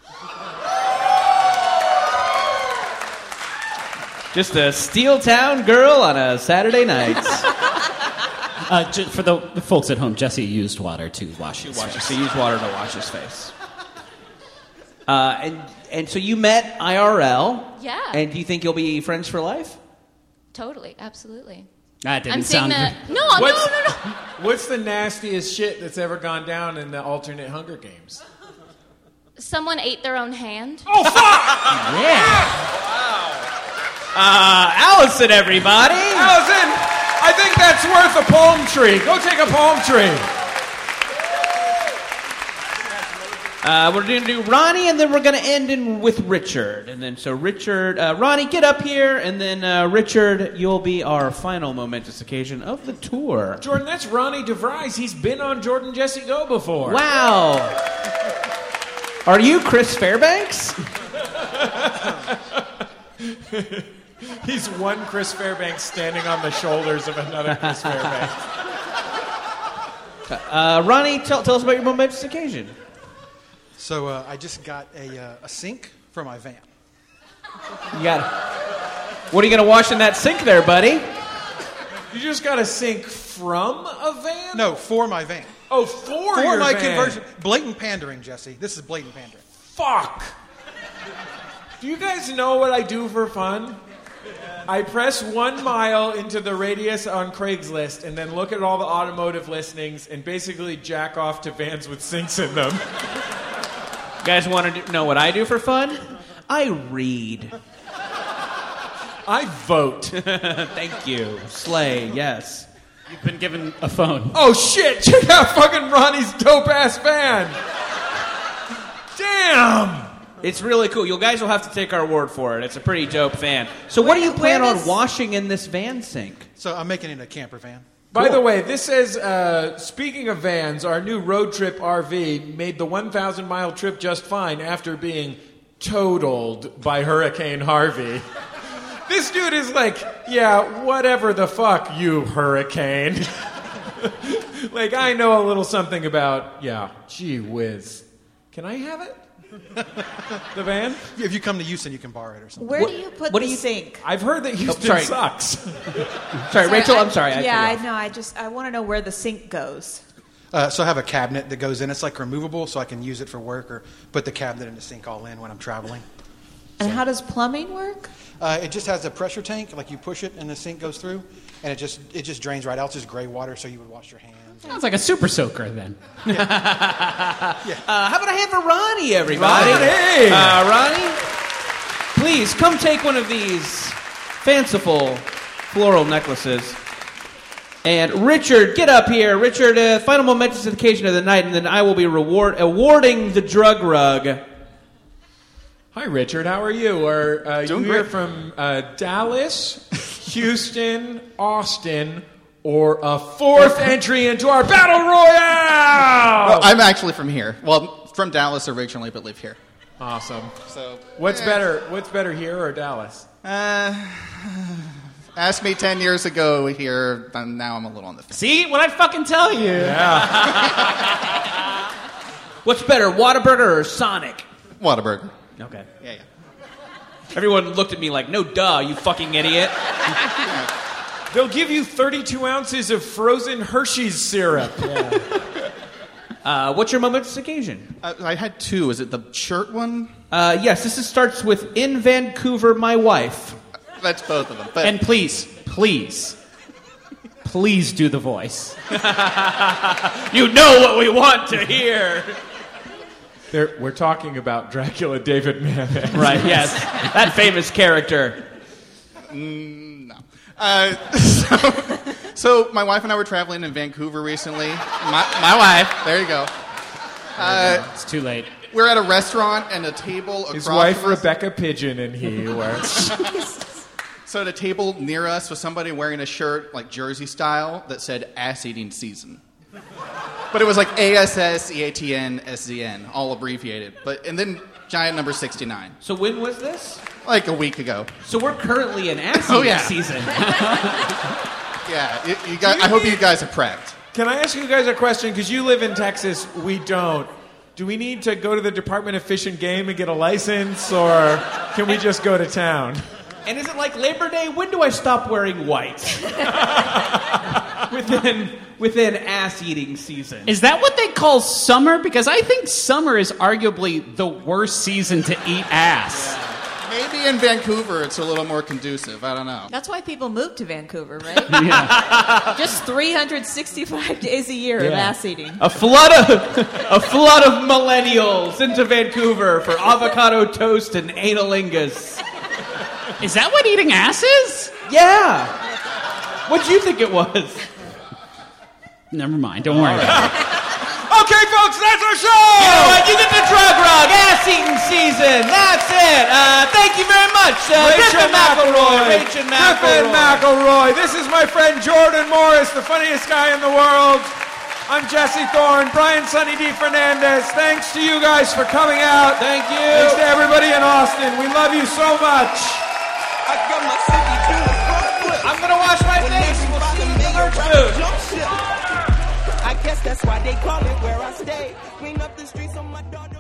Just a Steel Town girl on a Saturday night. For the folks at home, Jesse used water to wash his face. He used water to wash his face. And so you met IRL. Yeah. And do you think you'll be friends for life? Totally, absolutely. That didn't I'm saying sound that. good. No. What's the nastiest shit that's ever gone down in the alternate Hunger Games? Someone ate their own hand. Oh, fuck! Allison, everybody. Allison, I think that's worth a palm tree. Go take a palm tree. We're going to do Ronnie, and then we're going to end with Richard. And then, so Richard, Ronnie, get up here, and then Richard, you'll be our final momentous occasion of the tour. Jordan, that's Ronnie DeVries. He's been on Jordan Jesse Go before. Wow. Are you Chris Fairbanks? He's one Chris Fairbanks standing on the shoulders of another Chris Fairbanks. Ronnie, tell us about your momentous occasion. So I just got a sink for my van. You got. What are you going to wash in that sink there, buddy? You just got a sink from a van? No, for my van. Oh, for your my van. conversion. Blatant pandering, Jesse. This is blatant pandering. Fuck. Do you guys know what I do for fun? I press 1 mile into the radius on Craigslist and then look at all the automotive listings and basically jack off to vans with sinks in them. You guys want to know what I do for fun? I read. I vote. Thank you. Slay, yes. You've been given a phone. Oh, shit. Check out fucking Ronnie's dope-ass van. Damn. It's really cool. You guys will have to take our word for it. It's a pretty dope van. So what do you plan on washing in this van sink? So I'm making it a camper van. By the way, this says, speaking of vans, our new road trip RV made the 1,000-mile trip just fine after being totaled by Hurricane Harvey. This dude is like, yeah, whatever the fuck, you hurricane. Like, I know a little something about, yeah, gee whiz. Can I have it? The van? If you come to Houston, you can borrow it or something. Where do you put the sink? I've heard that Houston sucks. Sorry, Rachel, I'm sorry. I want to know where the sink goes. So I have a cabinet that goes in. It's like removable, so I can use it for work or put the cabinet and the sink all in when I'm traveling. And how does plumbing work? It just has a pressure tank. Like you push it and the sink goes through, and it just drains right out. It's just gray water, so you would wash your hands. Sounds like a super soaker then. How about a hand for Ronnie, everybody? Ronnie, please come take one of these fanciful floral necklaces. And Richard, get up here. Richard, final momentous occasion of the night, and then I will be awarding the drug rug. Hi, Richard. How are you? Are you here great. from Dallas, Houston, Austin, or a fourth entry into our battle royale? Well, I'm actually from here. Well, from Dallas originally, but live here. Awesome. So What's better? What's better, here or Dallas? Asked me 10 years ago here, and now I'm a little on the fence. See what I fucking tell you? Yeah. What's better, Whataburger or Sonic? Whataburger. Okay. Yeah. Everyone looked at me like, no duh, you fucking idiot. They'll give you 32 ounces of frozen Hershey's syrup. What's your momentous occasion? I had two. Is it the shirt one? Yes, this starts with "In Vancouver, my wife." That's both of them. But And please do the voice. You know what we want to hear. We're talking about Dracula David Mamet. Right, yes. That famous character. No. So my wife and I were traveling in Vancouver recently. My wife. There you go. It's too late. We're at a restaurant and a table across His wife, from us. Rebecca Pigeon, and he were... So at a table near us was somebody wearing a shirt, like Jersey style, that said ass-eating season. But it was like ASS, EATN, SZN, all abbreviated. And then giant number 69. So when was this? Like a week ago. So we're currently in ass-eating season. Yeah, you guys, I hope you guys are prepped. Can I ask you guys a question? Because you live in Texas, we don't. Do we need to go to the Department of Fish and Game and get a license, or can we just go to town? And is it like Labor Day? When do I stop wearing white? within ass-eating season. Is that what they call summer? Because I think summer is arguably the worst season to eat ass. Maybe in Vancouver it's a little more conducive. I don't know. That's why people move to Vancouver, right? Yeah. Just 365 days a year of ass eating. A flood of millennials into Vancouver for avocado toast and analingus. Is that what eating ass is? Yeah. What'd you think it was? Never mind. Don't worry about it. Okay, folks, that's our show! You know what? You get the drug rug, ass-eating season. That's it. Thank you very much, Griffin McElroy. Griffin McElroy. This is my friend Jordan Morris, the funniest guy in the world. I'm Jesse Thorne, Brian Sunny D. Fernandez. Thanks to you guys for coming out. Thank you. Thanks to everybody in Austin. We love you so much. I'm going to wash my face. We'll see you in the merch booth. I guess that's why they call it where I stay. Clean up the streets on my daughter.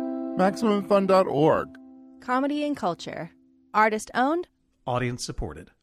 MaximumFun.org. Comedy and culture. Artist owned. Audience supported.